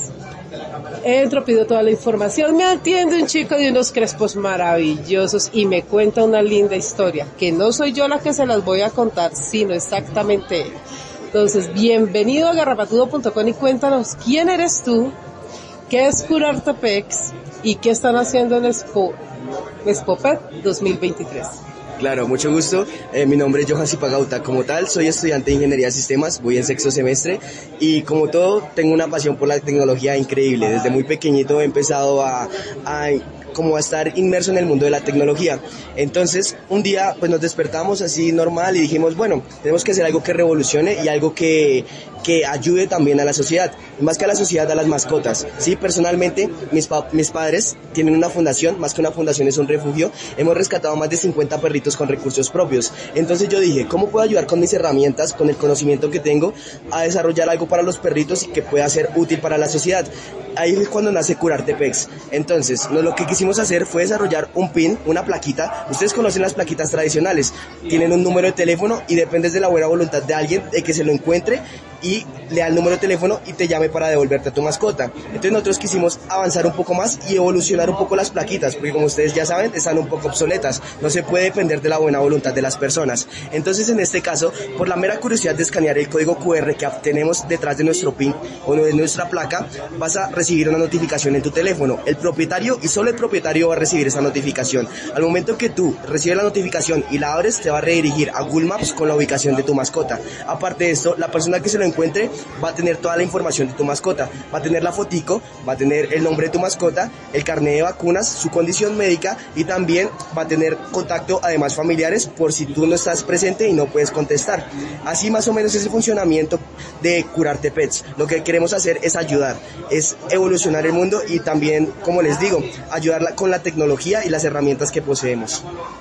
Entro, pido toda la información, me atiende un chico de unos crespos maravillosos y me cuenta una linda historia, que no soy yo la que se las voy a contar, sino exactamente él. Entonces, bienvenido a garrapatudo punto com y cuéntanos quién eres tú, qué es Curarte Pex y qué están haciendo en Expo, Expopet dos mil veintitrés. Claro, mucho gusto. Eh, mi nombre es Johan Zipagauta. Como tal, soy estudiante de Ingeniería de Sistemas, voy en sexto semestre y como todo, tengo una pasión por la tecnología increíble. Desde muy pequeñito he empezado a, a como a estar inmerso en el mundo de la tecnología. Entonces, un día pues nos despertamos así normal y dijimos, bueno, tenemos que hacer algo que revolucione y algo que, que ayude también a la sociedad, más que a la sociedad, a las mascotas. Sí, personalmente, mis, pa- mis padres tienen una fundación, más que una fundación es un refugio, hemos rescatado más de cincuenta perritos con recursos propios. Entonces yo dije, ¿cómo puedo ayudar con mis herramientas, con el conocimiento que tengo, a desarrollar algo para los perritos y que pueda ser útil para la sociedad? Ahí es cuando nace Curarte Pex. Entonces, lo que quisimos hacer fue desarrollar un pin, una plaquita. Ustedes conocen las plaquitas tradicionales, tienen un número de teléfono y dependes de la buena voluntad de alguien de que se lo encuentre y le da el número de teléfono y te llame para devolverte a tu mascota. Entonces nosotros quisimos avanzar un poco más y evolucionar un poco las plaquitas, porque como ustedes ya saben, están un poco obsoletas, no se puede depender de la buena voluntad de las personas. Entonces en este caso, por la mera curiosidad de escanear el código cu erre que tenemos detrás de nuestro pin o de nuestra placa, vas a recibir una notificación en tu teléfono. El propietario y solo el propietario va a recibir esa notificación. Al momento que tú recibes la notificación y la abres, te va a redirigir a Google Maps con la ubicación de tu mascota. Aparte de esto, la persona que se lo encuentre va a tener toda la información de tu mascota, va a tener la fotico, va a tener el nombre de tu mascota, el carnet de vacunas, su condición médica y también va a tener contacto además familiares por si tú no estás presente y no puedes contestar. Así más o menos es el funcionamiento de Curarte Pets. Lo que queremos hacer es ayudar, es evolucionar el mundo y también, como les digo, ayudarla con la tecnología y las herramientas que poseemos.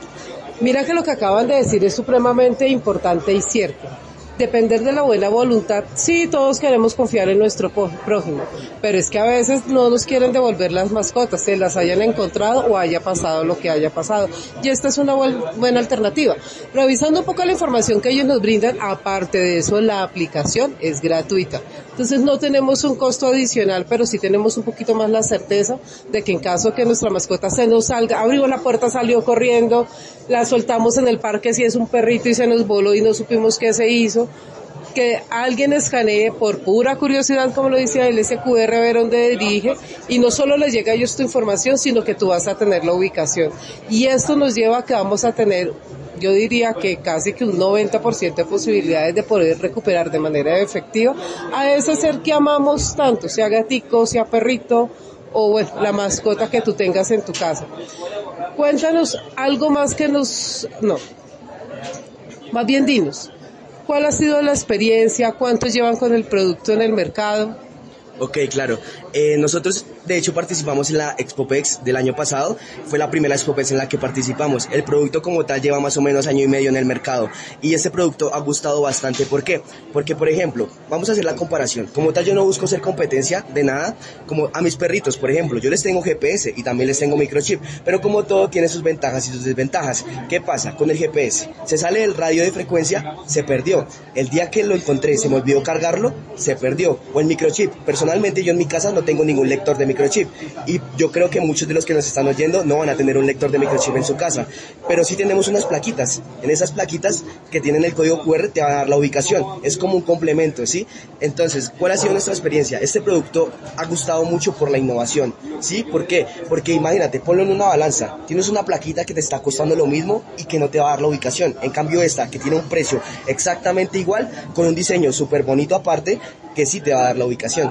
Mira que lo que acaban de decir es supremamente importante y cierto. Depender de la buena voluntad, sí, todos queremos confiar en nuestro prójimo, pero es que a veces no nos quieren devolver las mascotas, se las hayan encontrado o haya pasado lo que haya pasado, y esta es una buena alternativa. Revisando un poco la información que ellos nos brindan, aparte de eso, la aplicación es gratuita, entonces no tenemos un costo adicional, pero sí tenemos un poquito más la certeza de que en caso que nuestra mascota se nos salga, abrimos la puerta, salió corriendo, la soltamos en el parque si es un perrito y se nos voló y no supimos qué se hizo, que alguien escanee por pura curiosidad, como lo dice él, ese cu erre a ver dónde dirige, y no solo les llega a ellos tu información, sino que tú vas a tener la ubicación. Y esto nos lleva a que vamos a tener, yo diría que casi que un noventa por ciento de posibilidades de poder recuperar de manera efectiva a ese ser que amamos tanto, sea gatico, sea perrito, o bueno, la mascota que tú tengas en tu casa. Cuéntanos algo más que nos... no, más bien dinos. ¿Cuál ha sido la experiencia? ¿Cuántos llevan con el producto en el mercado? Ok, claro. Eh, nosotros de hecho participamos en la ExpoPex del año pasado, fue la primera ExpoPex en la que participamos. El producto como tal lleva más o menos año y medio en el mercado y este producto ha gustado bastante. ¿Por qué? Porque, por ejemplo, vamos a hacer la comparación. Como tal, yo no busco ser competencia de nada, como a mis perritos, por ejemplo, yo les tengo G P S y también les tengo microchip, pero como todo tiene sus ventajas y sus desventajas. ¿Qué pasa con el G P S? Se sale del radio de frecuencia, se perdió. El día que lo encontré, se me olvidó cargarlo, se perdió. O el microchip. Personalmente, yo en mi casa no tengo ningún lector de microchip y yo creo que muchos de los que nos están oyendo no van a tener un lector de microchip en su casa, pero sí tenemos unas plaquitas. En esas plaquitas que tienen el código cu erre te va a dar la ubicación, es como un complemento, ¿sí? Entonces, ¿cuál ha sido nuestra experiencia? Este producto ha gustado mucho por la innovación, ¿sí? ¿Por qué? Porque imagínate, ponlo en una balanza, tienes una plaquita que te está costando lo mismo y que no te va a dar la ubicación, en cambio esta que tiene un precio exactamente igual, con un diseño súper bonito aparte, que sí te va a dar la ubicación.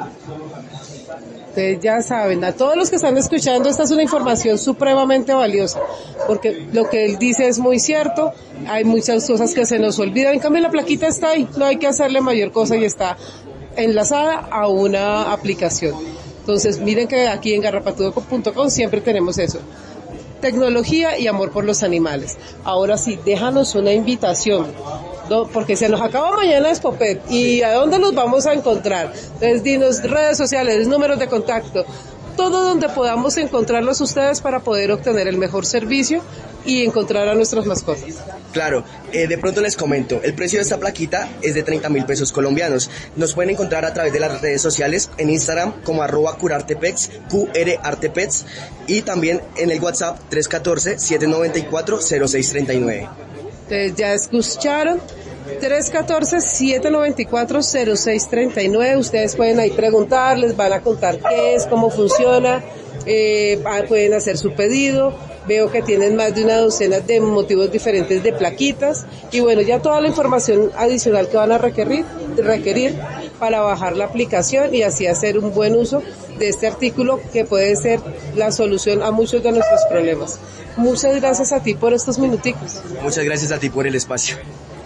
Ustedes ya saben, a todos los que están escuchando, esta es una información supremamente valiosa, porque lo que él dice es muy cierto, hay muchas cosas que se nos olvidan, en cambio la plaquita está ahí, no hay que hacerle mayor cosa y está enlazada a una aplicación. Entonces miren que aquí en garrapatudo punto com siempre tenemos eso, tecnología y amor por los animales. Ahora sí, déjanos una invitación, ¿no? Porque se nos acaba mañana ExpoPex y ¿a dónde los vamos a encontrar? Entonces dinos redes sociales, números de contacto, todo donde podamos encontrarlos ustedes para poder obtener el mejor servicio y encontrar a nuestras mascotas. Claro, eh, de pronto les comento, el precio de esta plaquita es de treinta mil pesos colombianos. Nos pueden encontrar a través de las redes sociales, en Instagram como arroba curartepex, Q R Artepex, y también en el WhatsApp tres uno cuatro, siete nueve cuatro, cero seis tres nueve. Entonces ya escucharon, tres uno cuatro, siete nueve cuatro, cero seis tres nueve, ustedes pueden ahí preguntar, les van a contar qué es, cómo funciona, eh, pueden hacer su pedido. Veo que tienen más de una docena de motivos diferentes de plaquitas y bueno, ya toda la información adicional que van a requerir, requerir para bajar la aplicación y así hacer un buen uso de este artículo que puede ser la solución a muchos de nuestros problemas. Muchas gracias a ti por estos minuticos. Muchas gracias a ti por el espacio.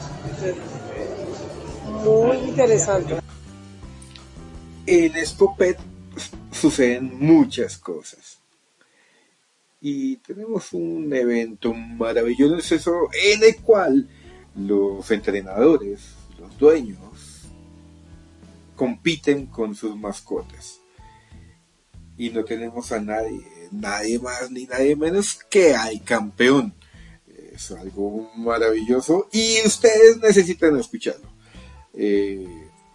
Muy interesante. En ExpoPex suceden muchas cosas. Y tenemos un evento maravilloso en el cual los entrenadores, los dueños, compiten con sus mascotas. Y no tenemos a nadie, nadie más ni nadie menos que al campeón. Es algo maravilloso y ustedes necesitan escucharlo. Eh,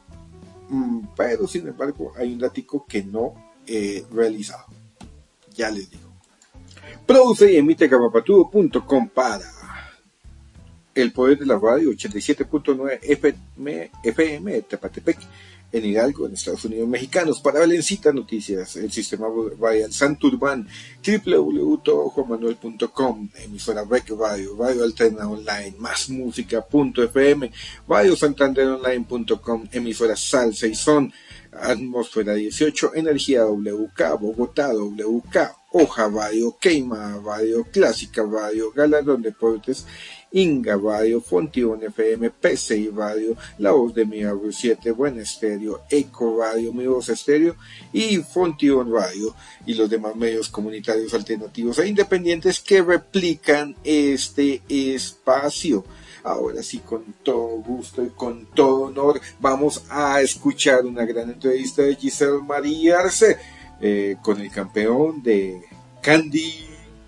pero sin embargo hay un datico que no he realizado. Ya les digo. Produce y emite garrapatudo punto com para El Poder de la Radio ochenta y siete punto nueve F M de Tepatepec en Hidalgo, en Estados Unidos mexicanos, para Belencita Noticias, el Sistema Radial Santurbán, doble u doble u doble u punto juan manuel punto com, emisora Rec Radio, Radio Alterna Online, Más Música punto F M, Radio Santander Online punto com, emisora Salsa y Son, Atmósfera dieciocho, Energía W K, Bogotá W K, Hoja Radio, Queima Radio, Clásica Radio, Galardón Deportes, Inga Radio, Fontión F M, P C I Radio, La Voz de Mi Abro siete, Buen Estéreo, Eco Radio, Mi Voz Estéreo y Fontión Radio y los demás medios comunitarios alternativos e independientes que replican este espacio. Ahora sí, con todo gusto y con todo honor, vamos a escuchar una gran entrevista de Giselle María Arce eh, con el campeón de Candy,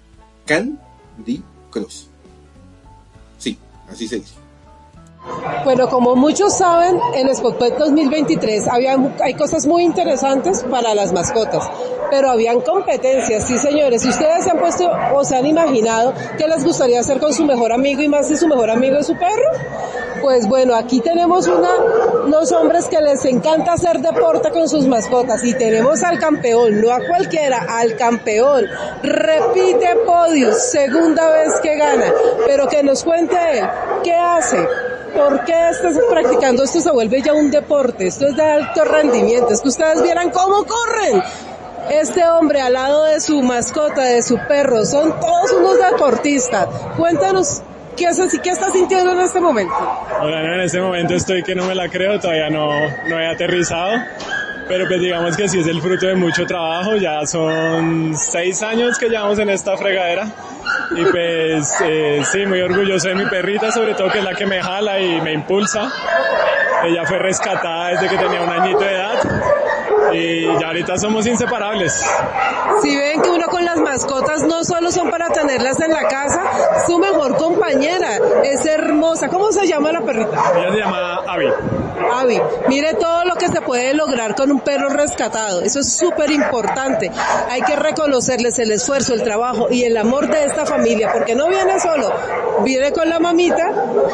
Candy Cross. Sí, así se dice. Bueno, como muchos saben, en ExpoPex dos mil veintitrés había, hay cosas muy interesantes para las mascotas, pero habían competencias, sí señores. Si ustedes se han puesto o se han imaginado qué les gustaría hacer con su mejor amigo y más si su mejor amigo es su perro, pues bueno, aquí tenemos una, unos hombres que les encanta hacer deporte con sus mascotas y tenemos al campeón, no a cualquiera, al campeón. Repite podio, segunda vez que gana, pero que nos cuente él, ¿qué hace? ¿Por qué estás practicando? Esto se vuelve ya un deporte, esto es de alto rendimiento, es que ustedes vieran cómo corren. Este hombre al lado de su mascota, de su perro, son todos unos deportistas. Cuéntanos, ¿qué, es así, qué estás sintiendo en este momento? Bueno, en este momento estoy que no me la creo, todavía no, no he aterrizado. pero pues digamos que sí es el fruto de mucho trabajo, ya son seis años que llevamos en esta fregadera y pues eh, sí, muy orgulloso de mi perrita, sobre todo que es la que me jala y me impulsa. Ella fue rescatada desde que tenía un añito de edad y ya ahorita somos inseparables. Si ven que uno con las mascotas no solo son para tenerlas en la casa, su mejor compañera, es hermosa. ¿Cómo se llama la perrita? Ella se llama Abby. Abby, mire todo lo que se puede lograr con un perro rescatado, eso es súper importante. Hay que reconocerles el esfuerzo, el trabajo y el amor de esta familia, porque no viene solo, viene con la mamita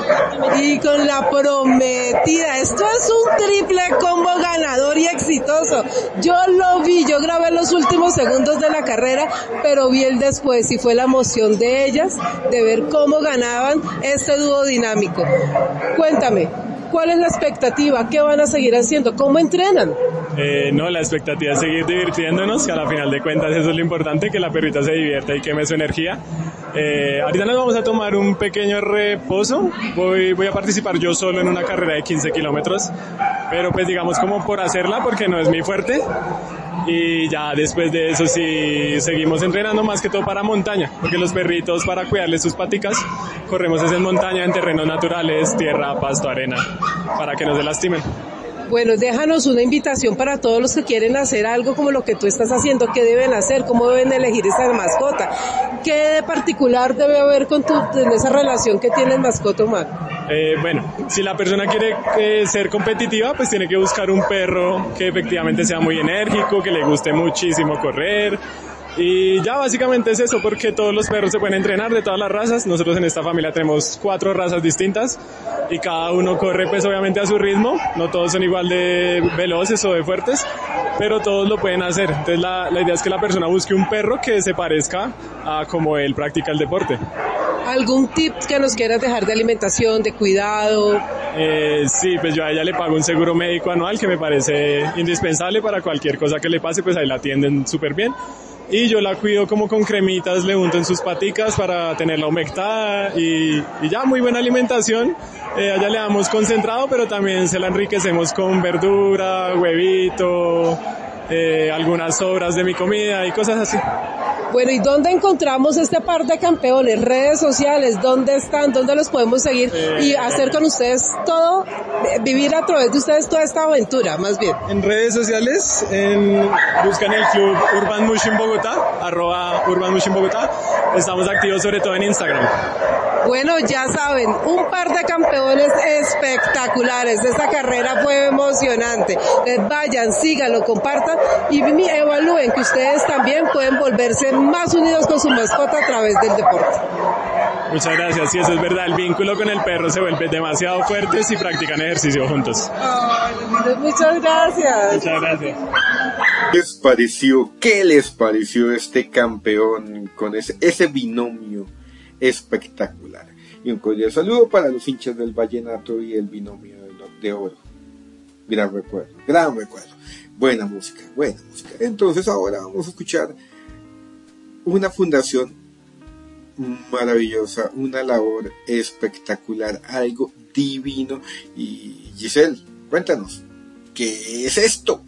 y con la prometida. Esto es un triple combo ganador y exitoso. Yo lo vi, yo grabé los últimos segundos de la carrera, pero vi el después y fue la emoción de ellas de ver cómo ganaban este dúo dinámico. Cuéntame, ¿cuál es la expectativa? ¿Qué van a seguir haciendo? ¿Cómo entrenan? Eh, no, la expectativa es seguir divirtiéndonos, que a la final de cuentas eso es lo importante, que la perrita se divierta y queme su energía. Eh, ahorita nos vamos a tomar un pequeño reposo, voy, voy a participar yo solo en una carrera de quince kilómetros, pero pues digamos como por hacerla porque no es mi fuerte. Y ya después de eso sí seguimos entrenando más que todo para montaña, porque los perritos para cuidarles sus paticas corremos en montaña, en terrenos naturales, tierra, pasto, arena, para que no se lastimen. Bueno, déjanos una invitación para todos los que quieren hacer algo como lo que tú estás haciendo. ¿Qué deben hacer? ¿Cómo deben elegir esa mascota? ¿Qué de particular debe haber con tu, en esa relación que tienes mascota-humano? Eh, bueno, si la persona quiere eh, ser competitiva, pues tiene que buscar un perro que efectivamente sea muy enérgico, que le guste muchísimo correr. Y ya básicamente es eso, porque todos los perros se pueden entrenar de todas las razas. Nosotros en esta familia tenemos cuatro razas distintas y cada uno corre pues obviamente a su ritmo. No todos son igual de veloces o de fuertes, pero todos lo pueden hacer. Entonces la, la idea es que la persona busque un perro que se parezca a como él practica el deporte. ¿Algún tip que nos quieras dejar de alimentación, de cuidado? Eh, sí, pues yo a ella le pago un seguro médico anual que me parece indispensable para cualquier cosa que le pase, pues ahí la atienden súper bien. Y yo la cuido como con cremitas, le unto en sus paticas para tenerla humectada y, y ya muy buena alimentación. Eh, a ella le damos concentrado, pero también se la enriquecemos con verdura, huevito, eh, algunas sobras de mi comida y cosas así. Bueno, ¿y dónde encontramos este par de campeones? Redes sociales, ¿dónde están? ¿Dónde los podemos seguir? Eh, y hacer con ustedes todo, vivir a través de ustedes toda esta aventura, más bien. En redes sociales, en, buscan el club Urban Mushin Bogotá, arroba Urban Mushin Bogotá. Estamos activos sobre todo en Instagram. Bueno, ya saben, un par de campeones espectaculares. Esta carrera fue emocionante. Les vayan, síganlo, compartan y evalúen que ustedes también pueden volverse más unidos con su mascota a través del deporte. Muchas gracias, sí, eso es verdad. El vínculo con el perro se vuelve demasiado fuerte si practican ejercicio juntos. Ay, muchas gracias. Muchas gracias. ¿Qué les pareció? ¿Qué les pareció este campeón con ese, ese binomio espectacular? Y un cordial saludo para los hinchas del vallenato y el binomio de oro. Gran recuerdo, gran recuerdo. Buena música, buena música. Entonces ahora vamos a escuchar una fundación maravillosa, una labor espectacular, algo divino. Y Giselle, cuéntanos, ¿qué es esto?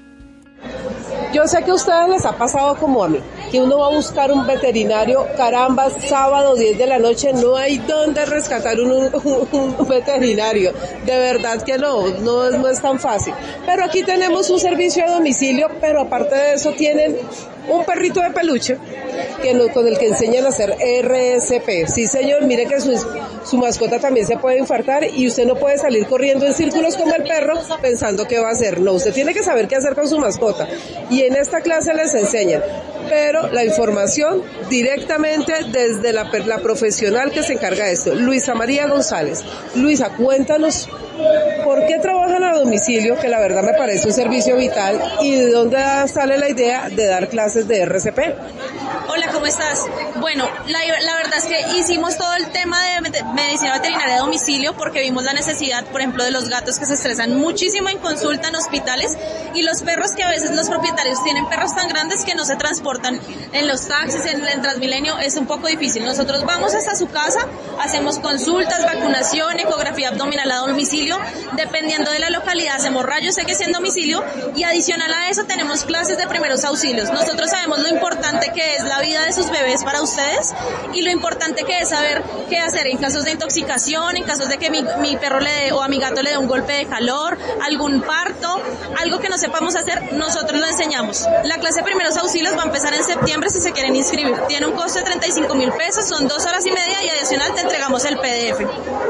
Yo sé que a ustedes les ha pasado como a mí, que uno va a buscar un veterinario, caramba, sábado diez de la noche, no hay dónde rescatar un, un, un veterinario, de verdad que no, no, no es tan fácil. Pero aquí tenemos un servicio a domicilio, pero aparte de eso tienen un perrito de peluche que no, con el que enseñan a hacer R S P. Sí, señor, mire que su, su mascota también se puede infartar y usted no puede salir corriendo en círculos como el perro pensando qué va a hacer. No, usted tiene que saber qué hacer con su mascota. Y en esta clase les enseñan, pero la información directamente desde la, la profesional que se encarga de esto, Luisa María González. Luisa, cuéntanos por qué trabajan a domicilio, que la verdad me parece un servicio vital, y de dónde sale la idea de dar clases de R C P. Hola, ¿cómo estás? Bueno, la, la verdad es que hicimos todo el tema de medicina veterinaria a domicilio porque vimos la necesidad, por ejemplo, de los gatos que se estresan muchísimo en consulta en hospitales y los perros que a veces los propietarios tienen perros tan grandes que no se transportan en los taxis, en el Transmilenio, es un poco difícil. Nosotros vamos hasta su casa, hacemos consultas, vacunación, ecografía abdominal a domicilio, dependiendo de la localidad hacemos rayos X en domicilio y adicional a eso tenemos clases de primeros auxilios. Nosotros sabemos lo importante que es la vida de sus bebés para ustedes y lo importante que es saber qué hacer en casos de intoxicación, en casos de que mi, mi perro le dé o a mi gato le dé un golpe de calor, algún parto, algo que no sepamos hacer, nosotros lo enseñamos. La clase de primeros auxilios va a empezar en septiembre si se quieren inscribir. Tiene un costo de treinta y cinco mil pesos, son dos horas y media y adicional te entregamos el P D F.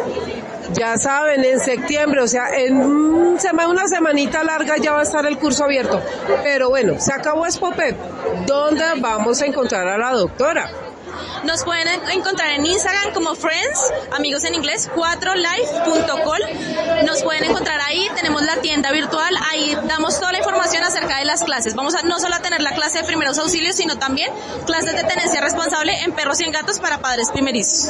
Ya saben, en septiembre, o sea, en una semanita larga ya va a estar el curso abierto. Pero bueno, se acabó Expopep. ¿Dónde vamos a encontrar a la doctora? Nos pueden encontrar en Instagram como Friends, amigos en inglés, cuatro life punto col. Nos pueden encontrar ahí, tenemos la tienda virtual, ahí damos toda la información acerca de las clases. Vamos a no solo a tener la clase de primeros auxilios, sino también clases de tenencia responsable en perros y en gatos para padres primerizos.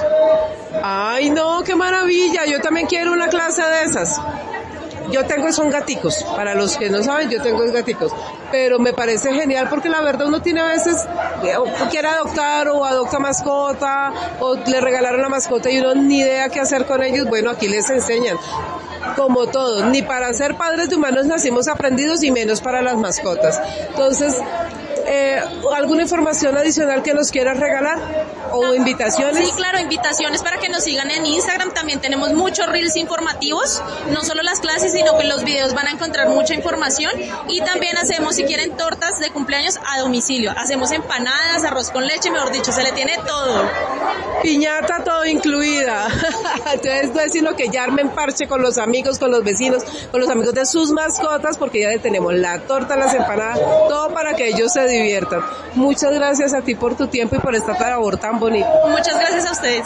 Ay, no, qué maravilla, yo también quiero una clase de esas. Yo tengo son gaticos, para los que no saben, yo tengo gaticos, pero me parece genial porque la verdad uno tiene a veces, quiere adoptar o adopta mascota, o le regalaron la mascota y uno ni idea qué hacer con ellos. Bueno, aquí les enseñan, como todo, ni para ser padres de humanos nacimos aprendidos y menos para las mascotas. Entonces, eh, ¿alguna información adicional que nos quieras regalar? ¿O invitaciones? Sí, claro, invitaciones para que nos sigan en Instagram. También tenemos muchos reels informativos, no solo las clases, sino que en los videos van a encontrar mucha información. Y también hacemos, si quieren, tortas de cumpleaños a domicilio. Hacemos empanadas, arroz con leche, mejor dicho, se le tiene todo. Piñata todo incluida. Entonces no es sino que ya armen parche con los amigos, con los vecinos, con los amigos de sus mascotas, porque ya le tenemos la torta, las empanadas, todo para que ellos se diviertan. Muchas gracias a ti por tu tiempo y por esta labor tan bonita. Muchas gracias a ustedes.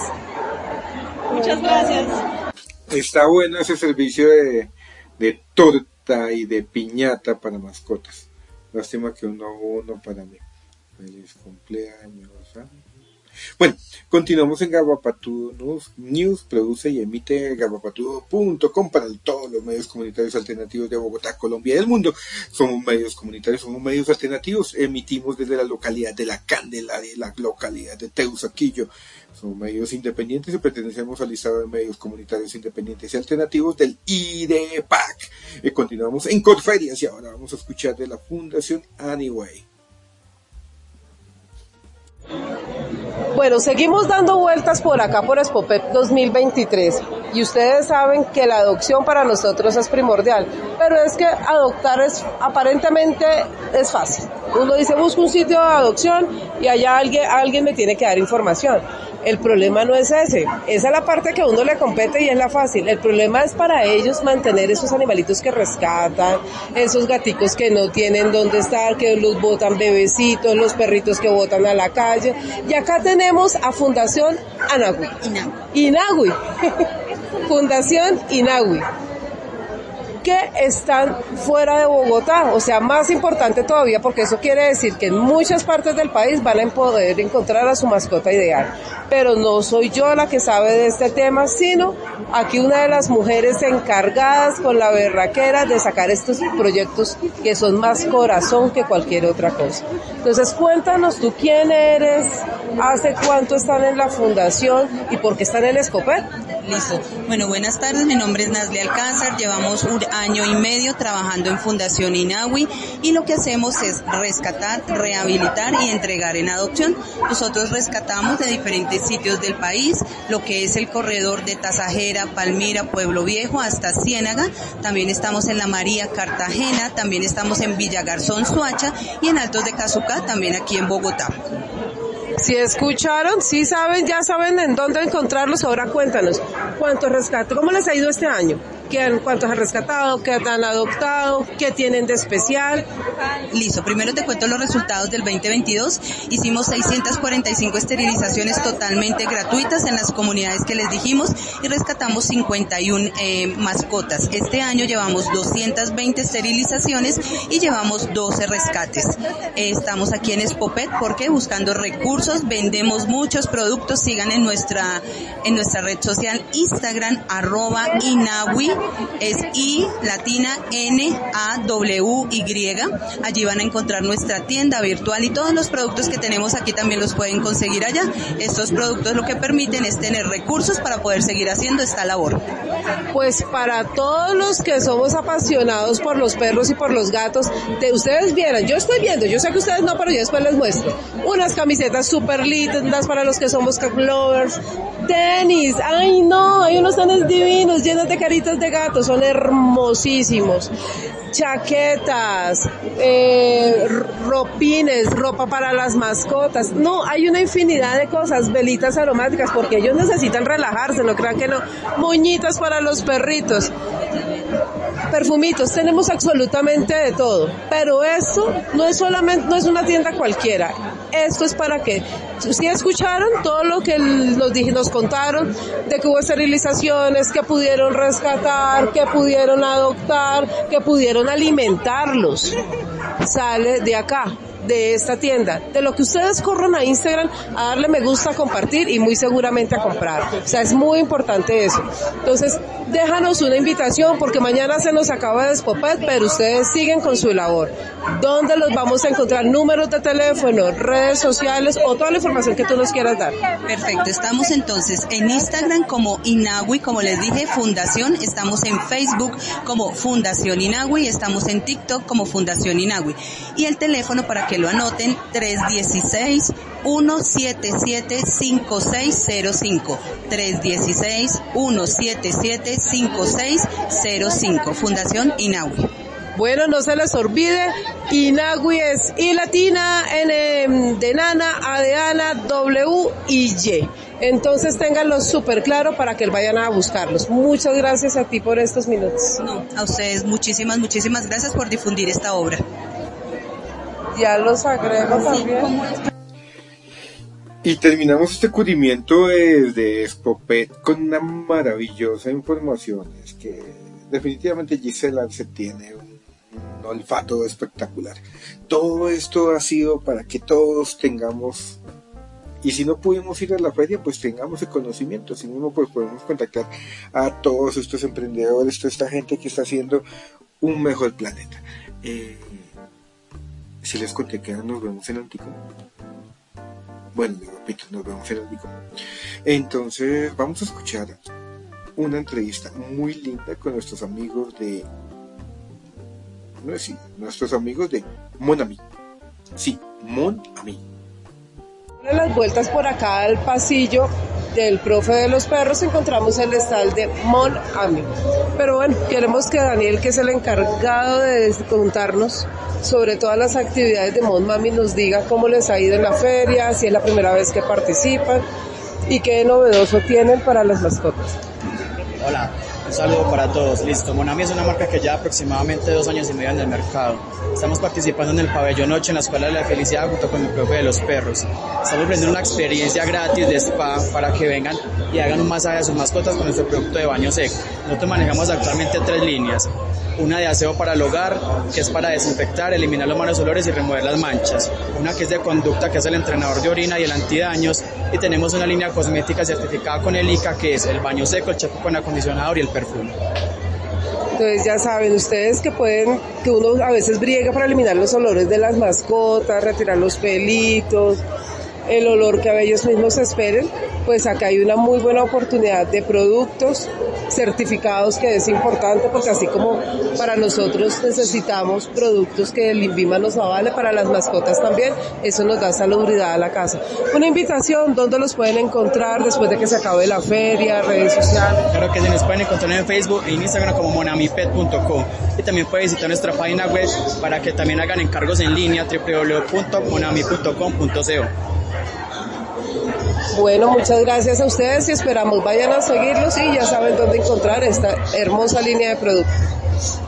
Muchas gracias. Está bueno ese servicio de, de torta y de piñata para mascotas. Lástima que uno uno para mí. Feliz cumpleaños. ¿eh? Bueno, continuamos en Garrapatudo News, News, produce y emite garrapatudo punto com para todos los medios comunitarios alternativos de Bogotá, Colombia y del mundo. Somos medios comunitarios, somos medios alternativos, emitimos desde la localidad de La Candelaria, la localidad de Teusaquillo. Somos medios independientes y pertenecemos al listado de medios comunitarios independientes y alternativos del I D E P A C. Y continuamos en Corferias y ahora vamos a escuchar de la Fundación Anyway. Bueno, seguimos dando vueltas por acá por Expopep dos mil veintitrés y ustedes saben que la adopción para nosotros es primordial, pero es que adoptar es aparentemente es fácil. Uno dice, busco un sitio de adopción y allá alguien, alguien me tiene que dar información. El problema no es ese, esa es la parte que a uno le compete y es la fácil. El problema es para ellos mantener esos animalitos que rescatan, esos gaticos que no tienen dónde estar, que los botan bebecitos, los perritos que botan a la calle. Y acá tenemos a Fundación Anagui. Inagui. Fundación Inagui. Que están fuera de Bogotá, o sea, más importante todavía porque eso quiere decir que en muchas partes del país van a poder encontrar a su mascota ideal. Pero no soy yo la que sabe de este tema, sino aquí una de las mujeres encargadas con la berraquera de sacar estos proyectos que son más corazón que cualquier otra cosa. Entonces cuéntanos tú quién eres, hace cuánto están en la fundación y por qué están en Expopep. Listo. Bueno, buenas tardes, mi nombre es Nasli Alcázar, llevamos un año y medio trabajando en Fundación Inagui y lo que hacemos es rescatar, rehabilitar y entregar en adopción. Nosotros rescatamos de diferentes sitios del país, lo que es el corredor de Tasajera, Palmira, Pueblo Viejo hasta Ciénaga, también estamos en La María, Cartagena, también estamos en Villagarzón, Soacha y en Altos de Cazucá, también aquí en Bogotá. Si escucharon, si saben, ya saben en dónde encontrarlos. Ahora cuéntanos, ¿cuánto rescate? ¿Cómo les ha ido este año? ¿Qué han, ¿Cuántos han rescatado? ¿Qué han adoptado? ¿Qué tienen de especial? Listo, primero te cuento los resultados del veinte veintidós. Hicimos seiscientas cuarenta y cinco esterilizaciones totalmente gratuitas en las comunidades que les dijimos y rescatamos cincuenta y uno eh, mascotas. Este año llevamos doscientas veinte esterilizaciones y llevamos doce rescates. Eh, estamos aquí en Expopet porque buscando recursos, vendemos muchos productos. Sigan en nuestra en nuestra red social Instagram, arroba Inagui, es I latina N A W Y. Allí van a encontrar nuestra tienda virtual y todos los productos que tenemos aquí también los pueden conseguir allá. Estos productos lo que permiten es tener recursos para poder seguir haciendo esta labor. Pues para todos los que somos apasionados por los perros y por los gatos, de ustedes vieran, yo estoy viendo, yo sé que ustedes no, pero yo después les muestro, unas camisetas súper lindas para los que somos cat lovers, tenis, ay no, hay unos tenis divinos llenos de caritas de gato, son hermosísimos, chaquetas, eh, ropines, ropa para las mascotas, no, hay una infinidad de cosas, velitas aromáticas, porque ellos necesitan relajarse, no crean que no, moñitas para los perritos, perfumitos, tenemos absolutamente de todo, pero esto no es solamente, no es una tienda cualquiera, esto es para que, si escucharon todo lo que nos, dije, nos contaron, de que hubo esterilizaciones, que pudieron rescatar, que pudieron adoptar, que pudieron alimentarlos, sale de acá, de esta tienda, de lo que ustedes corran a Instagram a darle me gusta, a compartir y muy seguramente a comprar, o sea, es muy importante eso. Entonces, déjanos una invitación porque mañana se nos acaba de Expopet, pero ustedes siguen con su labor. ¿Dónde los vamos a encontrar? Números de teléfono, redes sociales o toda la información que tú nos quieras dar. Perfecto, estamos entonces en Instagram como Inagui, como les dije, Fundación, estamos en Facebook como Fundación Inagui, estamos en TikTok como Fundación Inagui y el teléfono para que lo anoten, tres uno seis, uno siete siete, cinco seis cero cinco, tres uno seis, uno siete siete, cinco seis cero cinco, Fundación Inagui. Bueno, no se les olvide, Inagui es I latina, N de nana, A de Ana, W y Y. Entonces ténganlo súper claro para que vayan a buscarlos. Muchas gracias a ti por estos minutos. No, a ustedes muchísimas, muchísimas gracias por difundir esta obra. Ya los agrego también. Y terminamos este cubrimiento desde Expopet con una maravillosa información. Es que definitivamente Gisela Arce tiene un, un olfato espectacular. Todo esto ha sido para que todos tengamos, y si no pudimos ir a la feria, pues tengamos el conocimiento. Así mismo pues podemos contactar a todos estos emprendedores, toda esta gente que está haciendo un mejor planeta. Eh, Si les conté que nos vemos en Anticom. Bueno, les repito, nos vemos en Anticom. Entonces, vamos a escuchar una entrevista muy linda con nuestros amigos de... No es así, nuestros amigos de Mon Ami. Sí, Mon Ami. Las vueltas por acá al pasillo del profe de los perros encontramos el stand de Mon Ami. Pero bueno, queremos que Daniel, que es el encargado de contarnos sobre todas las actividades de Mon Ami, nos diga cómo les ha ido en la feria, si es la primera vez que participan y qué novedoso tienen para las mascotas. Hola, un saludo para todos. Listo, Mon Ami es una marca que lleva aproximadamente dos años y medio en el mercado. Estamos participando en el pabellón ocho en la Escuela de la Felicidad junto con el profe de los perros. Estamos ofreciendo una experiencia gratis de spa para que vengan y hagan un masaje a sus mascotas con nuestro producto de baño seco. Nosotros manejamos actualmente tres líneas. Una de aseo para el hogar, que es para desinfectar, eliminar los malos olores y remover las manchas. Una que es de conducta, que es el entrenador de orina y el antidaños. Y tenemos una línea cosmética certificada con el I C A, que es el baño seco, el champú con acondicionador y el perfume. Entonces ya saben ustedes que pueden, que uno a veces briega para eliminar los olores de las mascotas, retirar los pelitos, el olor que a ellos mismos esperen, pues acá hay una muy buena oportunidad de productos certificados, que es importante porque así como para nosotros necesitamos productos que el INVIMA nos avale, para las mascotas también, eso nos da salubridad a la casa. Una invitación, ¿dónde los pueden encontrar después de que se acabe la feria, redes sociales? Claro que se nos pueden encontrar en Facebook e Instagram como monamipet punto com y también pueden visitar nuestra página web para que también hagan encargos en línea, doble u doble u doble u punto monami punto com punto co. Bueno, muchas gracias a ustedes y esperamos vayan a seguirlos y ya saben dónde encontrar esta hermosa línea de productos.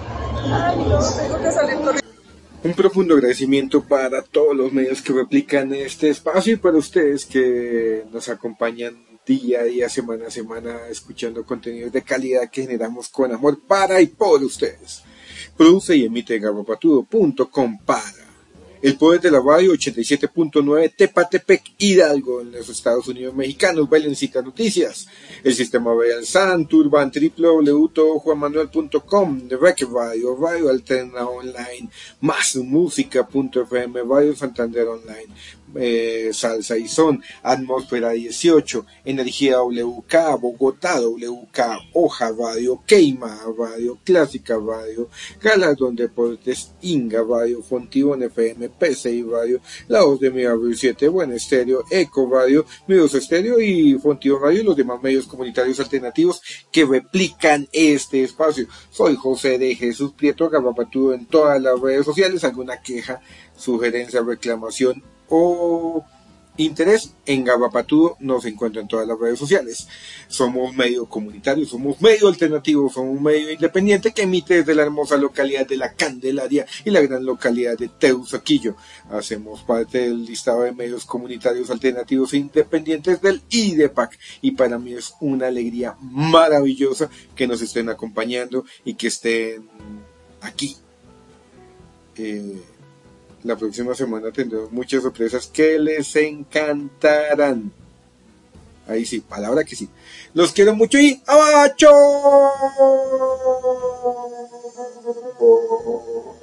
Un profundo agradecimiento para todos los medios que replican este espacio y para ustedes que nos acompañan día a día, semana a semana, escuchando contenidos de calidad que generamos con amor para y por ustedes. Produce y emite garrapatudo punto com para El Poder de la Radio ochenta y siete punto nueve Tepatepec, Hidalgo, en los Estados Unidos mexicanos. Bailencita Noticias, el Sistema Radial Santurban, doble u doble u doble u punto juan manuel punto com, The Record Radio, Radio Alterna Online, Más Música punto f m, Radio Santander Online, eh, Salsa y Son, Atmósfera dieciocho, Energía W K, Bogotá W K, Hoja Radio, Queima Radio, Clásica Radio, Galardón Deportes, Inga Radio, Fontibón F M, P C I Radio, La Voz de Mi Barrio siete, Buen Estéreo, Eco Radio, Medios Estéreo y Fontibón Radio y los demás medios comunitarios alternativos que replican este espacio. Soy José de Jesús Prieto, Garrapatudo en todas las redes sociales. Alguna queja, sugerencia, reclamación o interés en Garrapatudo nos encuentra en todas las redes sociales. Somos medio comunitario, somos medio alternativo, somos medio independiente que emite desde la hermosa localidad de La Candelaria y la gran localidad de Teusaquillo. Hacemos parte del listado de medios comunitarios alternativos e independientes del I D E P A C y para mí es una alegría maravillosa que nos estén acompañando y que estén aquí. Eh, La próxima semana tendremos muchas sorpresas que les encantarán. Ahí sí, palabra que sí. Los quiero mucho y ¡abacho!